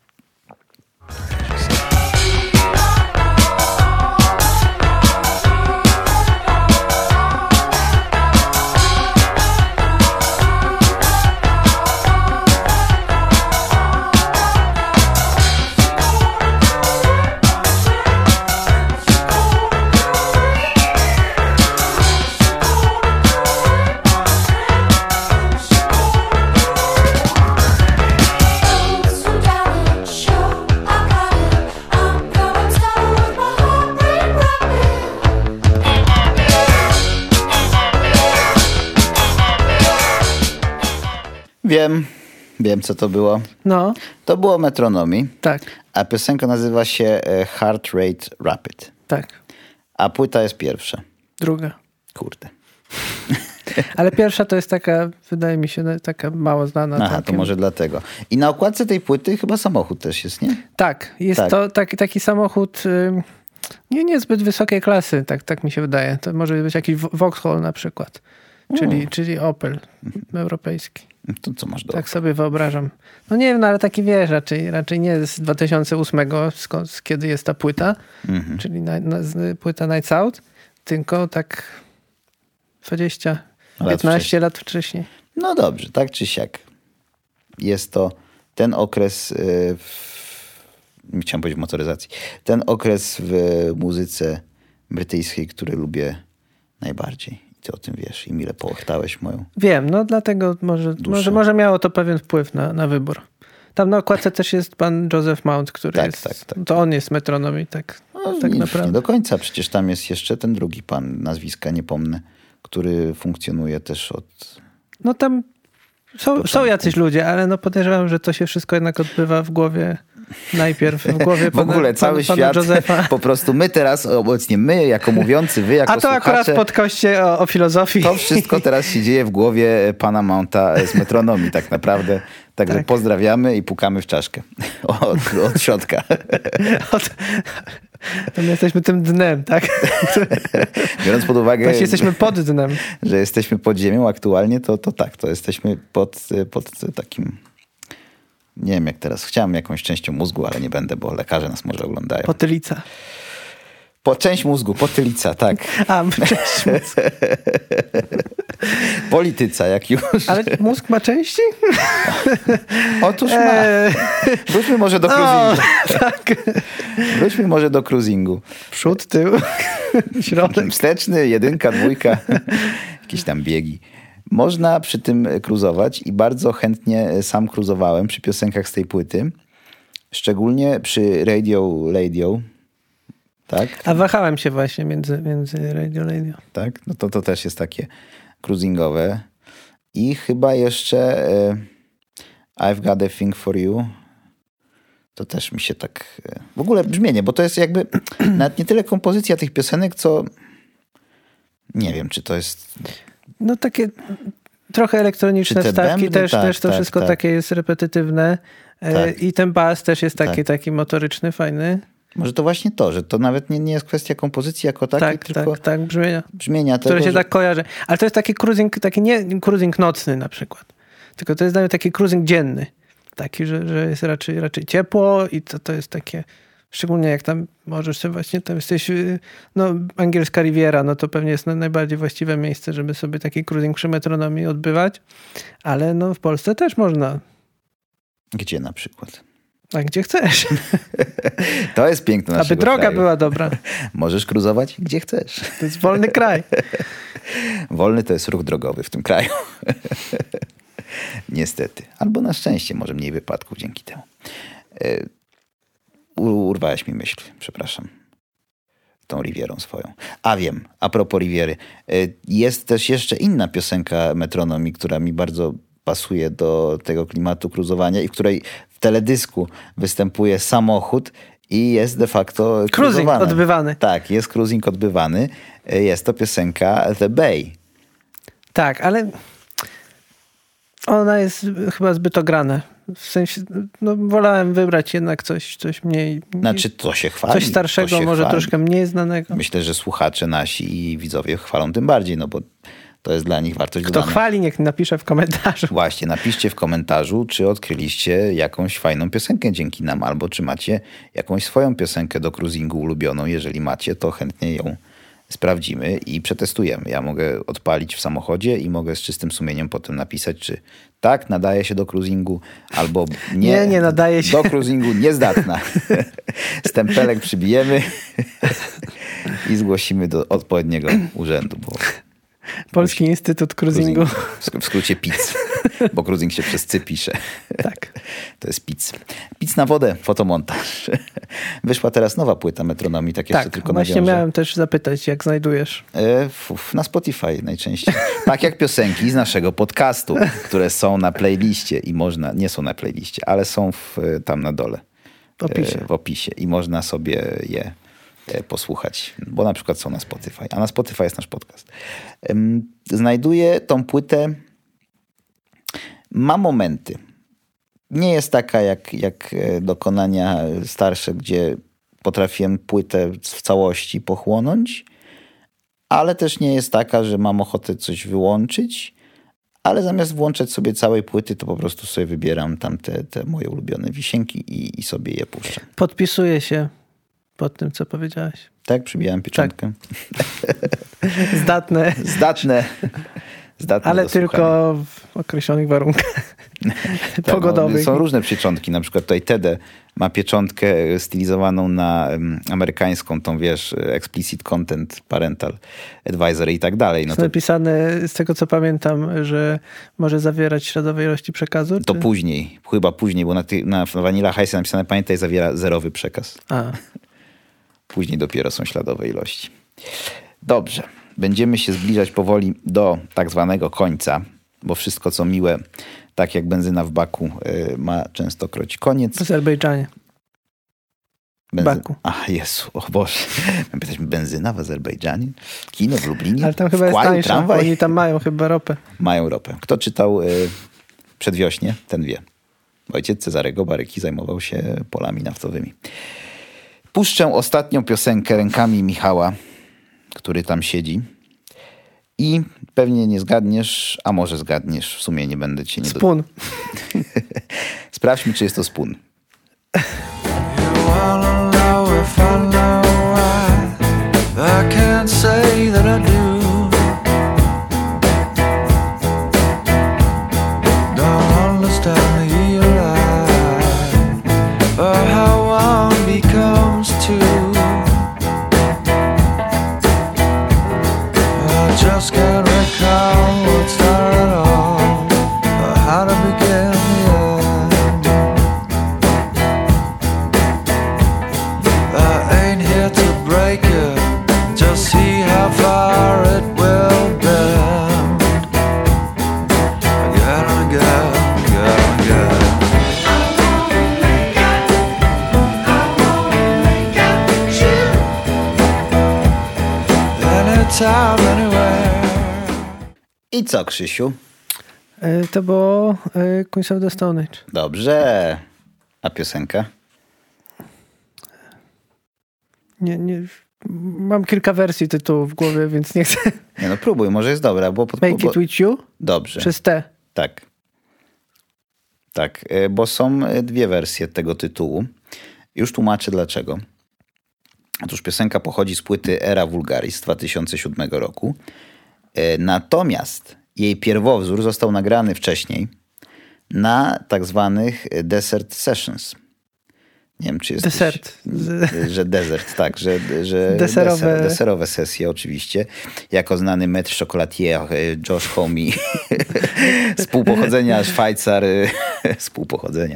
Wiem co to było. No. To było Metronomy. Tak. A piosenka nazywa się Heart Rate Rapid. Tak. A płyta jest pierwsza. Druga. Kurde. Ale pierwsza to jest taka, wydaje mi się, taka mało znana. Aha, całkiem. To może dlatego. I na okładce tej płyty chyba samochód też jest, nie? Tak. Jest to taki samochód niezbyt wysokiej klasy, tak mi się wydaje. To może być jakiś Vauxhall na przykład. Czyli Opel europejski. To co masz do Tak sobie wyobrażam. No nie wiem, ale taki wiesz, raczej nie z 2008, kiedy jest ta płyta, czyli płyta Nights Out, tylko tak 15 lat wcześniej. No dobrze, tak czy siak. Jest to ten okres, chciałem powiedzieć w motoryzacji, ten okres w muzyce brytyjskiej, który lubię najbardziej. Ty o tym wiesz i mile połechtałeś moją. Wiem, no dlatego może miało to pewien wpływ na wybór. Tam na okładce też jest pan Joseph Mount, który jest... Tak. To on jest Metronomy, tak naprawdę. Nie do końca, przecież tam jest jeszcze ten drugi pan, nazwiska nie pomnę, który funkcjonuje też od... No tam są jacyś ludzie, ale no podejrzewam, że to się wszystko jednak odbywa w głowie najpierw. W głowie w ogóle cały świat, Józefa. Po prostu my teraz, obecnie my jako mówiący, wy jako słuchacze. A to akurat w podcaście o filozofii. To wszystko teraz się dzieje w głowie pana Mounta z Metronomii tak naprawdę. Także pozdrawiamy i pukamy w czaszkę od środka. To my jesteśmy tym dnem, tak? Biorąc pod uwagę, właśnie jesteśmy pod dnem. Że jesteśmy pod ziemią aktualnie, to tak, to jesteśmy pod takim... Nie wiem jak teraz. Chciałem jakąś częścią mózgu, ale nie będę, bo lekarze nas może oglądają. Potylica. Część mózgu, potylica, tak. Część mózgu. Polityca, jak już. Ale mózg ma części? Otóż ma. Wróćmy może do cruisingu. Tak. Wróćmy może do cruisingu. Przód, tył, środek. Wsteczny, 1, 2, jakieś tam biegi. Można przy tym cruzować i bardzo chętnie sam cruzowałem przy piosenkach z tej płyty. Szczególnie przy Radio. Tak? A wahałem się właśnie między Radio. Tak? No to też jest takie cruisingowe. I chyba jeszcze I've Got a Thing for You. To też mi się tak... W ogóle brzmienie, bo to jest jakby nawet nie tyle kompozycja tych piosenek, co... Nie wiem, czy to jest... No takie trochę elektroniczne wstawki, bębny? też to wszystko takie jest repetytywne. Tak. I ten bas też jest taki motoryczny, fajny. Może to właśnie to, że to nawet nie jest kwestia kompozycji jako takiej, tylko brzmienia tego, które się tak kojarzy. Ale to jest taki cruising, taki nie cruising nocny na przykład, tylko to jest nawet taki cruising dzienny. Taki, że jest raczej ciepło i to jest takie, szczególnie jak tam możesz sobie właśnie, tam jesteś, no angielska Riviera, no to pewnie jest najbardziej właściwe miejsce, żeby sobie taki cruising przy Metronomii odbywać, ale no w Polsce też można. Gdzie na przykład? A gdzie chcesz. To jest piękne naszego Aby droga kraju. była dobra. Możesz cruzować gdzie chcesz. To jest wolny kraj. Wolny to jest ruch drogowy w tym kraju. Niestety. Albo na szczęście, może mniej wypadków dzięki temu. Urwałeś mi myśl, przepraszam. Tą Rivierą swoją. A wiem, a propos Riviery. Jest też jeszcze inna piosenka Metronomii, która mi bardzo pasuje do tego klimatu cruzowania i w której w teledysku występuje samochód i jest de facto cruising odbywany. Tak, jest cruising odbywany. Jest to piosenka The Bay. Tak, ale Ona jest chyba zbyt ograna. W sensie, wolałem wybrać jednak coś mniej... Znaczy, to się chwali. Coś starszego, może chwali. Troszkę mniej znanego. Myślę, że słuchacze nasi i widzowie chwalą tym bardziej, no bo to jest dla nich wartość Kto dodana. chwali, niech napisze w komentarzu. Właśnie, napiszcie w komentarzu, czy odkryliście jakąś fajną piosenkę dzięki nam, albo czy macie jakąś swoją piosenkę do cruisingu ulubioną. Jeżeli macie, to chętnie ją sprawdzimy i przetestujemy. Ja mogę odpalić w samochodzie i mogę z czystym sumieniem potem napisać, czy tak, nadaje się do cruisingu, albo nie nadaje się. Do cruisingu niezdatna. Stempelek przybijemy i zgłosimy do odpowiedniego urzędu. Bo Polski Instytut Cruisingu. W skrócie PIC, bo cruising się przez C pisze. Tak. To jest PIC. PIC na wodę, fotomontaż. Wyszła teraz nowa płyta Metronomii, tak jeszcze tylko właśnie nawiążę. miałem też zapytać, jak znajdujesz. Na Spotify najczęściej. Tak jak piosenki z naszego podcastu, które są na playliście i można, nie są na playliście, ale są tam na dole. W opisie. I można sobie je posłuchać, bo na przykład są na Spotify, a na Spotify jest nasz podcast. Znajduję tą płytę, ma momenty. Nie jest taka jak dokonania starsze, gdzie potrafiłem płytę w całości pochłonąć, ale też nie jest taka, że mam ochotę coś wyłączyć, ale zamiast włączać sobie całej płyty, to po prostu sobie wybieram tam te moje ulubione wisienki i sobie je puszczam. Podpisuję się pod tym, co powiedziałeś. Tak? Przybijałem pieczątkę. Tak. Zdatne. Ale tylko w określonych warunkach pogodowych. Są różne pieczątki. Na przykład tutaj Tede ma pieczątkę stylizowaną na amerykańską, tą wiesz, explicit content, parental advisory i tak dalej. Jest napisane, z tego co pamiętam, że może zawierać śladowe ilości przekazu? To później, chyba później, bo na Vanilla Ice napisane, pamiętaj, zawiera zerowy przekaz. Później dopiero są śladowe ilości. Dobrze. Będziemy się zbliżać powoli do tak zwanego końca, bo wszystko co miłe, tak jak benzyna w baku, ma częstokroć koniec. W Azerbejdżanie. Baku. Ach, Jezu, o Boże. Mam pytać, benzyna w Azerbejdżanie? Kino w Lublinie? Ale tam chyba jest tańsza. Oni tam mają chyba ropę. Mają ropę. Kto czytał Przedwiośnie, ten wie. Ojciec Cezarego Baryki zajmował się polami naftowymi. Puszczę ostatnią piosenkę rękami Michała, który tam siedzi. I pewnie nie zgadniesz, a może zgadniesz, w sumie nie będę cię nie... Spoon. Sprawdźmy, czy jest to Spoon. Just can't recall what started all, or how to begin the end. I ain't here to break it, just see how far it will bend. Again and again, again and again. Anytime, anywhere. I co, Krzysiu? To było Queens of the Stone Age. Dobrze. A piosenka? Nie. Mam kilka wersji tytułu w głowie, więc nie chcę. Nie no, próbuj, może jest dobra. Make it with you? Dobrze. Przez T. Tak. Tak, bo są dwie wersje tego tytułu. Już tłumaczę dlaczego. Otóż piosenka pochodzi z płyty Era Vulgaris z 2007 roku. Natomiast jej pierwowzór został nagrany wcześniej na tak zwanych Desert Sessions. Nie wiem, czy jest... Desert. Że desert, tak. Że deserowe sesje oczywiście. Jako znany maître chocolatier Josh Homme współpochodzenia Szwajcar. Współpochodzenia.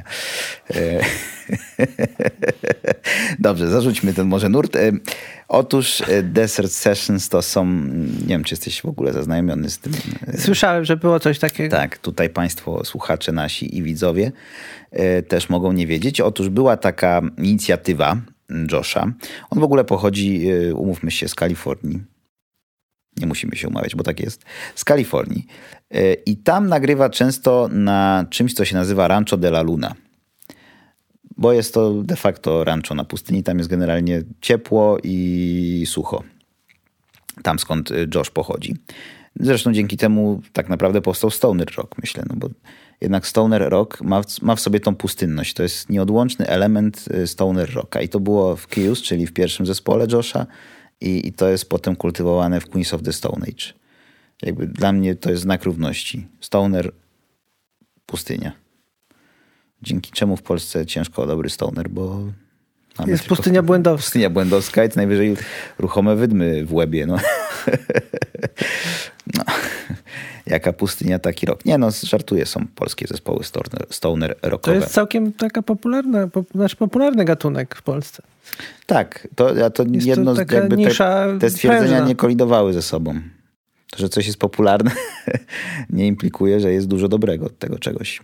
Dobrze, zarzućmy ten może nurt. Otóż Desert Sessions to są... Nie wiem, czy jesteś w ogóle zaznajomiony z tym. Słyszałem, że było coś takiego. Tak, tutaj państwo, słuchacze nasi i widzowie też mogą nie wiedzieć. Otóż była taka inicjatywa Josha. On w ogóle pochodzi, umówmy się, z Kalifornii. Nie musimy się umawiać, bo tak jest. Z Kalifornii. I tam nagrywa często na czymś, co się nazywa Rancho de la Luna. Bo jest to de facto rancho na pustyni. Tam jest generalnie ciepło i sucho. Tam skąd Josh pochodzi. Zresztą dzięki temu tak naprawdę powstał stoner rock, myślę. No bo jednak stoner rock ma w sobie tą pustynność. To jest nieodłączny element stoner rocka. I to było w Kyuss, czyli w pierwszym zespole Josha. I to jest potem kultywowane w Queens of the Stone Age. Jakby dla mnie to jest znak równości. Stoner, pustynia. Dzięki czemu w Polsce ciężko o dobry stoner, bo... Jest pustynia błędowska. Pustynia błędowska i to najwyżej ruchome wydmy w łebie. No. No. Jaka pustynia, taki rok. Nie no, żartuję, są polskie zespoły stoner rockowe. To jest całkiem taka popularny gatunek w Polsce. Tak, to jedno to jakby te stwierdzenia prężna. nie kolidowały ze sobą. To, że coś jest popularne nie implikuje, że jest dużo dobrego od tego czegoś.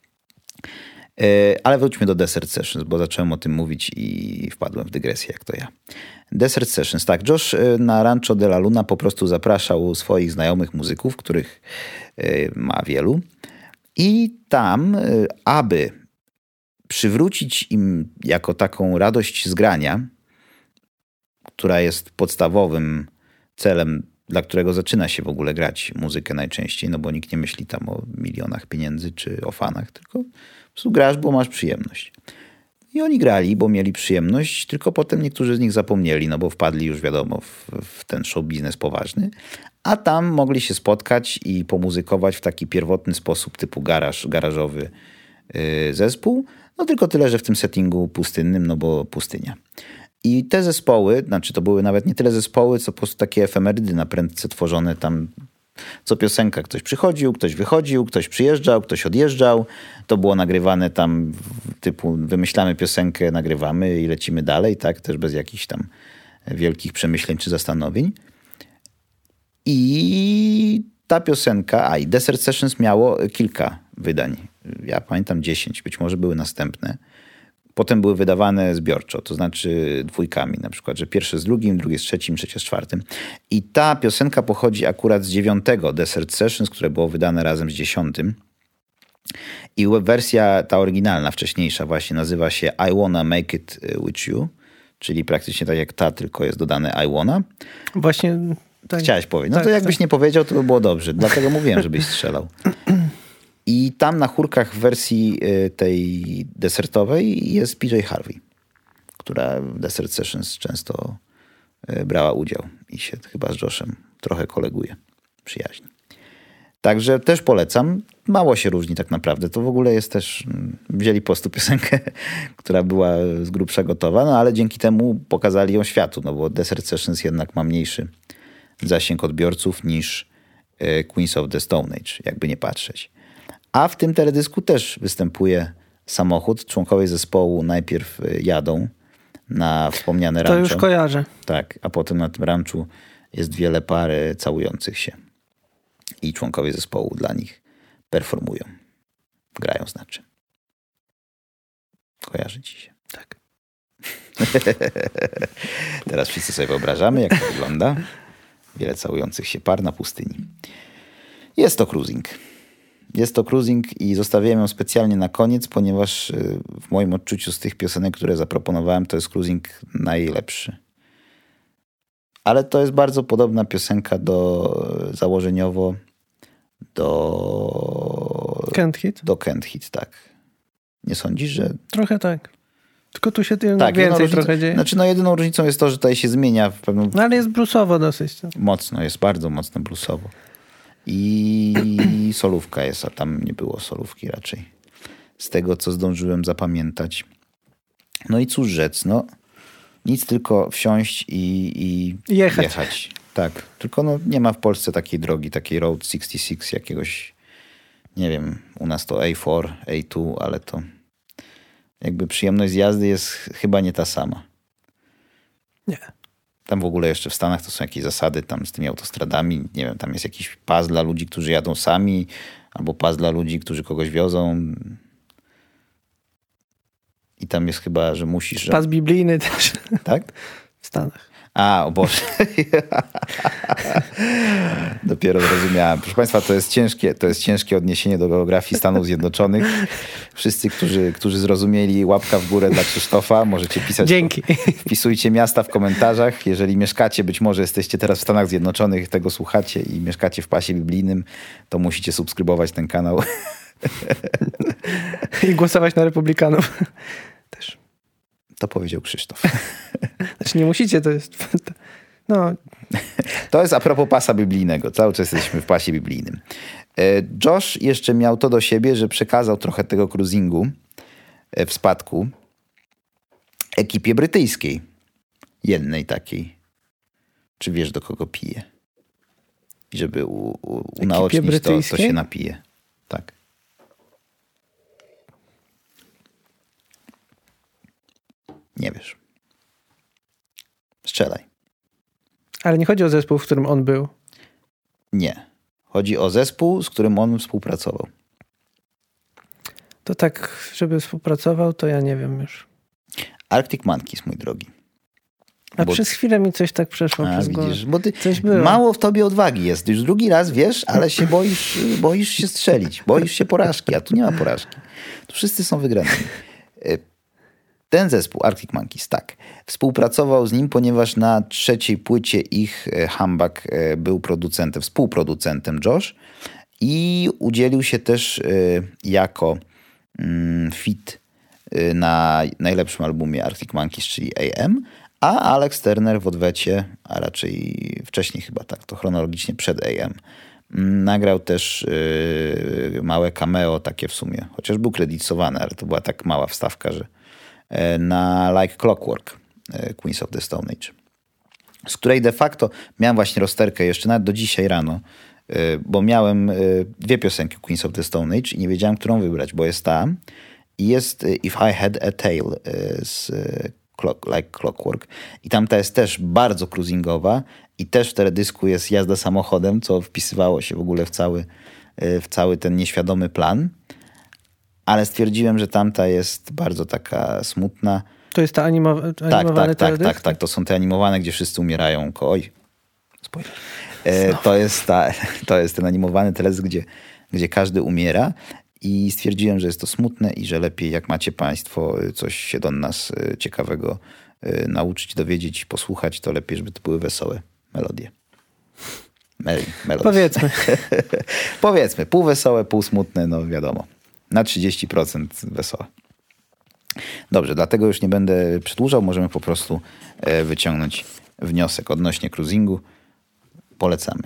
Ale wróćmy do Desert Sessions, bo zacząłem o tym mówić i wpadłem w dygresję, jak to ja. Desert Sessions, tak. Josh na Rancho de la Luna po prostu zapraszał swoich znajomych muzyków, których ma wielu. I tam, aby przywrócić im jako taką radość z grania, która jest podstawowym celem, dla którego zaczyna się w ogóle grać muzykę najczęściej, no bo nikt nie myśli tam o milionach pieniędzy czy o fanach, tylko po prostu grasz, bo masz przyjemność. I oni grali, bo mieli przyjemność, tylko potem niektórzy z nich zapomnieli, no bo wpadli już wiadomo w ten show biznes poważny, a tam mogli się spotkać i pomuzykować w taki pierwotny sposób typu garażowy zespół, no tylko tyle, że w tym settingu pustynnym, no bo pustynia. I te zespoły, znaczy to były nawet nie tyle zespoły, co po prostu takie efemerydy na prędce tworzone tam co piosenka. Ktoś przychodził, ktoś wychodził, ktoś przyjeżdżał, ktoś odjeżdżał. To było nagrywane tam typu wymyślamy piosenkę, nagrywamy i lecimy dalej, tak? Też bez jakichś tam wielkich przemyśleń czy zastanowień. I ta piosenka, i Desert Sessions miało kilka wydań. Ja pamiętam 10, być może były następne. Potem były wydawane zbiorczo, to znaczy dwójkami na przykład, że pierwsze z drugim, drugie z trzecim, trzecie z czwartym. I ta piosenka pochodzi akurat z 9 Desert Sessions, które było wydane razem z 10. I wersja ta oryginalna, wcześniejsza właśnie nazywa się I Wanna Make It With You, czyli praktycznie tak jak ta, tylko jest dodane I Wanna. Właśnie tak. Chciałeś powiedzieć. No to jakbyś nie powiedział, to by było dobrze. Dlatego mówiłem, żebyś strzelał. I tam na chórkach w wersji tej desertowej jest PJ Harvey, która w Desert Sessions często brała udział i się chyba z Joshem trochę koleguje przyjaźni. Także też polecam. Mało się różni tak naprawdę. To w ogóle jest też... Wzięli po prostu piosenkę, która była z grubsza gotowa, no ale dzięki temu pokazali ją światu, no bo Desert Sessions jednak ma mniejszy zasięg odbiorców niż Queens of the Stone Age, jakby nie patrzeć. A w tym teledysku też występuje samochód. Członkowie zespołu najpierw jadą na wspomniane rancho. To już kojarzę. Tak, a potem na tym ranchu jest wiele par całujących się. I członkowie zespołu dla nich performują. Grają znaczy. Kojarzy ci się. Tak. Teraz wszyscy sobie wyobrażamy, jak to wygląda. Wiele całujących się par na pustyni. Jest to cruising. Jest to cruising i zostawiłem ją specjalnie na koniec, ponieważ w moim odczuciu z tych piosenek, które zaproponowałem, to jest cruising najlepszy. Ale to jest bardzo podobna piosenka założeniowo do Can't Hit? Do Can't Hit, tak. Nie sądzisz, że... Trochę tak. Tylko tu się tak, więcej trochę dzieje. Znaczy, jedyną różnicą jest to, że tutaj się zmienia w pewnym... No ale jest bluesowo dosyć. To. Mocno, jest bardzo mocno bluesowo. I solówka jest, a tam nie było solówki raczej. Z tego, co zdążyłem zapamiętać. No i cóż rzec, nic tylko wsiąść i jechać. Tak, tylko nie ma w Polsce takiej drogi, takiej Road 66 jakiegoś, nie wiem, u nas to A4, A2, ale to jakby przyjemność z jazdy jest chyba nie ta sama. Nie. Tam w ogóle jeszcze w Stanach to są jakieś zasady tam z tymi autostradami. Nie wiem, tam jest jakiś pas dla ludzi, którzy jadą sami, albo pas dla ludzi, którzy kogoś wiozą. I tam jest chyba, że musisz... Pas biblijny też. Tak? W Stanach. A, o Boże. Dopiero zrozumiałem. Proszę Państwa, to jest ciężkie odniesienie do geografii Stanów Zjednoczonych. Wszyscy, którzy zrozumieli, łapka w górę dla Krzysztofa. Możecie pisać. Dzięki. Wpisujcie miasta w komentarzach. Jeżeli mieszkacie, być może jesteście teraz w Stanach Zjednoczonych, tego słuchacie i mieszkacie w pasie biblijnym, to musicie subskrybować ten kanał. I głosować na republikanów. Też. To powiedział Krzysztof. Znaczy nie musicie, to jest... No. To jest a propos pasa biblijnego. Cały czas jesteśmy w pasie biblijnym. Josh jeszcze miał to do siebie, że przekazał trochę tego cruisingu w spadku ekipie brytyjskiej. Jednej takiej. Czy wiesz, do kogo pije? I żeby unaocznić to się napije. Tak. Nie wiesz. Strzelaj. Ale nie chodzi o zespół, w którym on był. Nie. Chodzi o zespół, z którym on współpracował. To tak, żeby współpracował, to ja nie wiem już. Arctic Monkeys, mój drogi. Przez chwilę mi coś tak przeszło przez głowę. Widzisz, bo ty coś było. Mało w tobie odwagi jest. Już drugi raz wiesz, ale się boisz się strzelić. Boisz się porażki, a tu nie ma porażki. Tu wszyscy są wygranymi. Ten zespół, Arctic Monkeys, tak, współpracował z nim, ponieważ na trzeciej płycie ich Humbug był współproducentem Josh i udzielił się też jako feat na najlepszym albumie Arctic Monkeys, czyli AM, a Alex Turner w odwecie, a raczej wcześniej chyba tak, to chronologicznie przed AM, nagrał też małe cameo, takie w sumie, chociaż był kredytowany, ale to była tak mała wstawka, że na Like Clockwork Queens of the Stone Age, z której de facto miałem właśnie rozterkę jeszcze nawet do dzisiaj rano, bo miałem dwie piosenki Queens of the Stone Age i nie wiedziałem, którą wybrać, bo jest ta i jest If I Had a Tail z Like Clockwork i tamta jest też bardzo cruisingowa i też w teledysku jest jazda samochodem, co wpisywało się w ogóle w cały ten nieświadomy plan. Ale stwierdziłem, że tamta jest bardzo taka smutna. To jest ta animowane teledysk? Tak. To są te animowane, gdzie wszyscy umierają. Oj, spoiler. To jest ten animowany teledysk, gdzie każdy umiera. I stwierdziłem, że jest to smutne i że lepiej, jak macie państwo coś się do nas ciekawego nauczyć, dowiedzieć, posłuchać, to lepiej, żeby to były wesołe melodie. Powiedzmy. Powiedzmy, pół wesołe, pół smutne, no wiadomo. Na 30% wesołe. Dobrze, dlatego już nie będę przedłużał. Możemy po prostu wyciągnąć wniosek odnośnie cruisingu. Polecamy.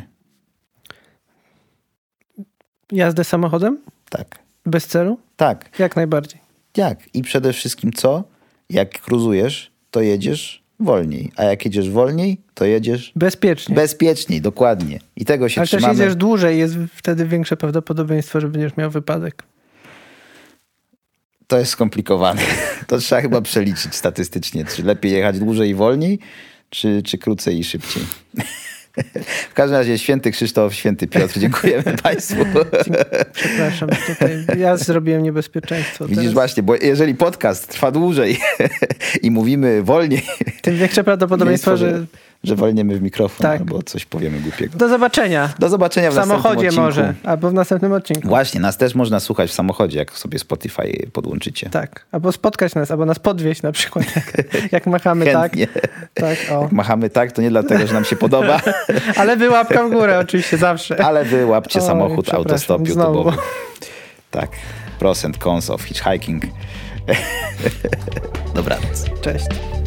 Jazdę samochodem? Tak. Bez celu? Tak. Jak najbardziej. Jak? I przede wszystkim co? Jak cruzujesz, to jedziesz wolniej. A jak jedziesz wolniej, to jedziesz... Bezpiecznie. Bezpieczniej, dokładnie. I tego się trzymamy. Ale też jedziesz dłużej, jest wtedy większe prawdopodobieństwo, że będziesz miał wypadek. To jest skomplikowane. To trzeba chyba przeliczyć statystycznie. Czy lepiej jechać dłużej i wolniej, czy krócej i szybciej. W każdym razie święty Krzysztof, święty Piotr, dziękujemy Państwu. Przepraszam, tutaj ja zrobiłem niebezpieczeństwo. Widzisz teraz. właśnie, bo jeżeli podcast trwa dłużej i mówimy wolniej, tym większe prawdopodobieństwo, że walniemy w mikrofon tak. Albo coś powiemy głupiego. Do zobaczenia. Do zobaczenia w samochodzie następnym odcinku. może, albo w następnym odcinku. Właśnie, nas też można słuchać w samochodzie, jak sobie Spotify podłączycie. Tak, albo spotkać nas, albo nas podwieźć na przykład, jak machamy chętnie. tak. O. Jak machamy tak, to nie dlatego, że nam się podoba. Ale wy łapka w górę oczywiście, zawsze. Ale wy łapcie samochód, autostop znowu. YouTube'owy. Tak, pros and cons of hitchhiking. Dobranoc. Cześć.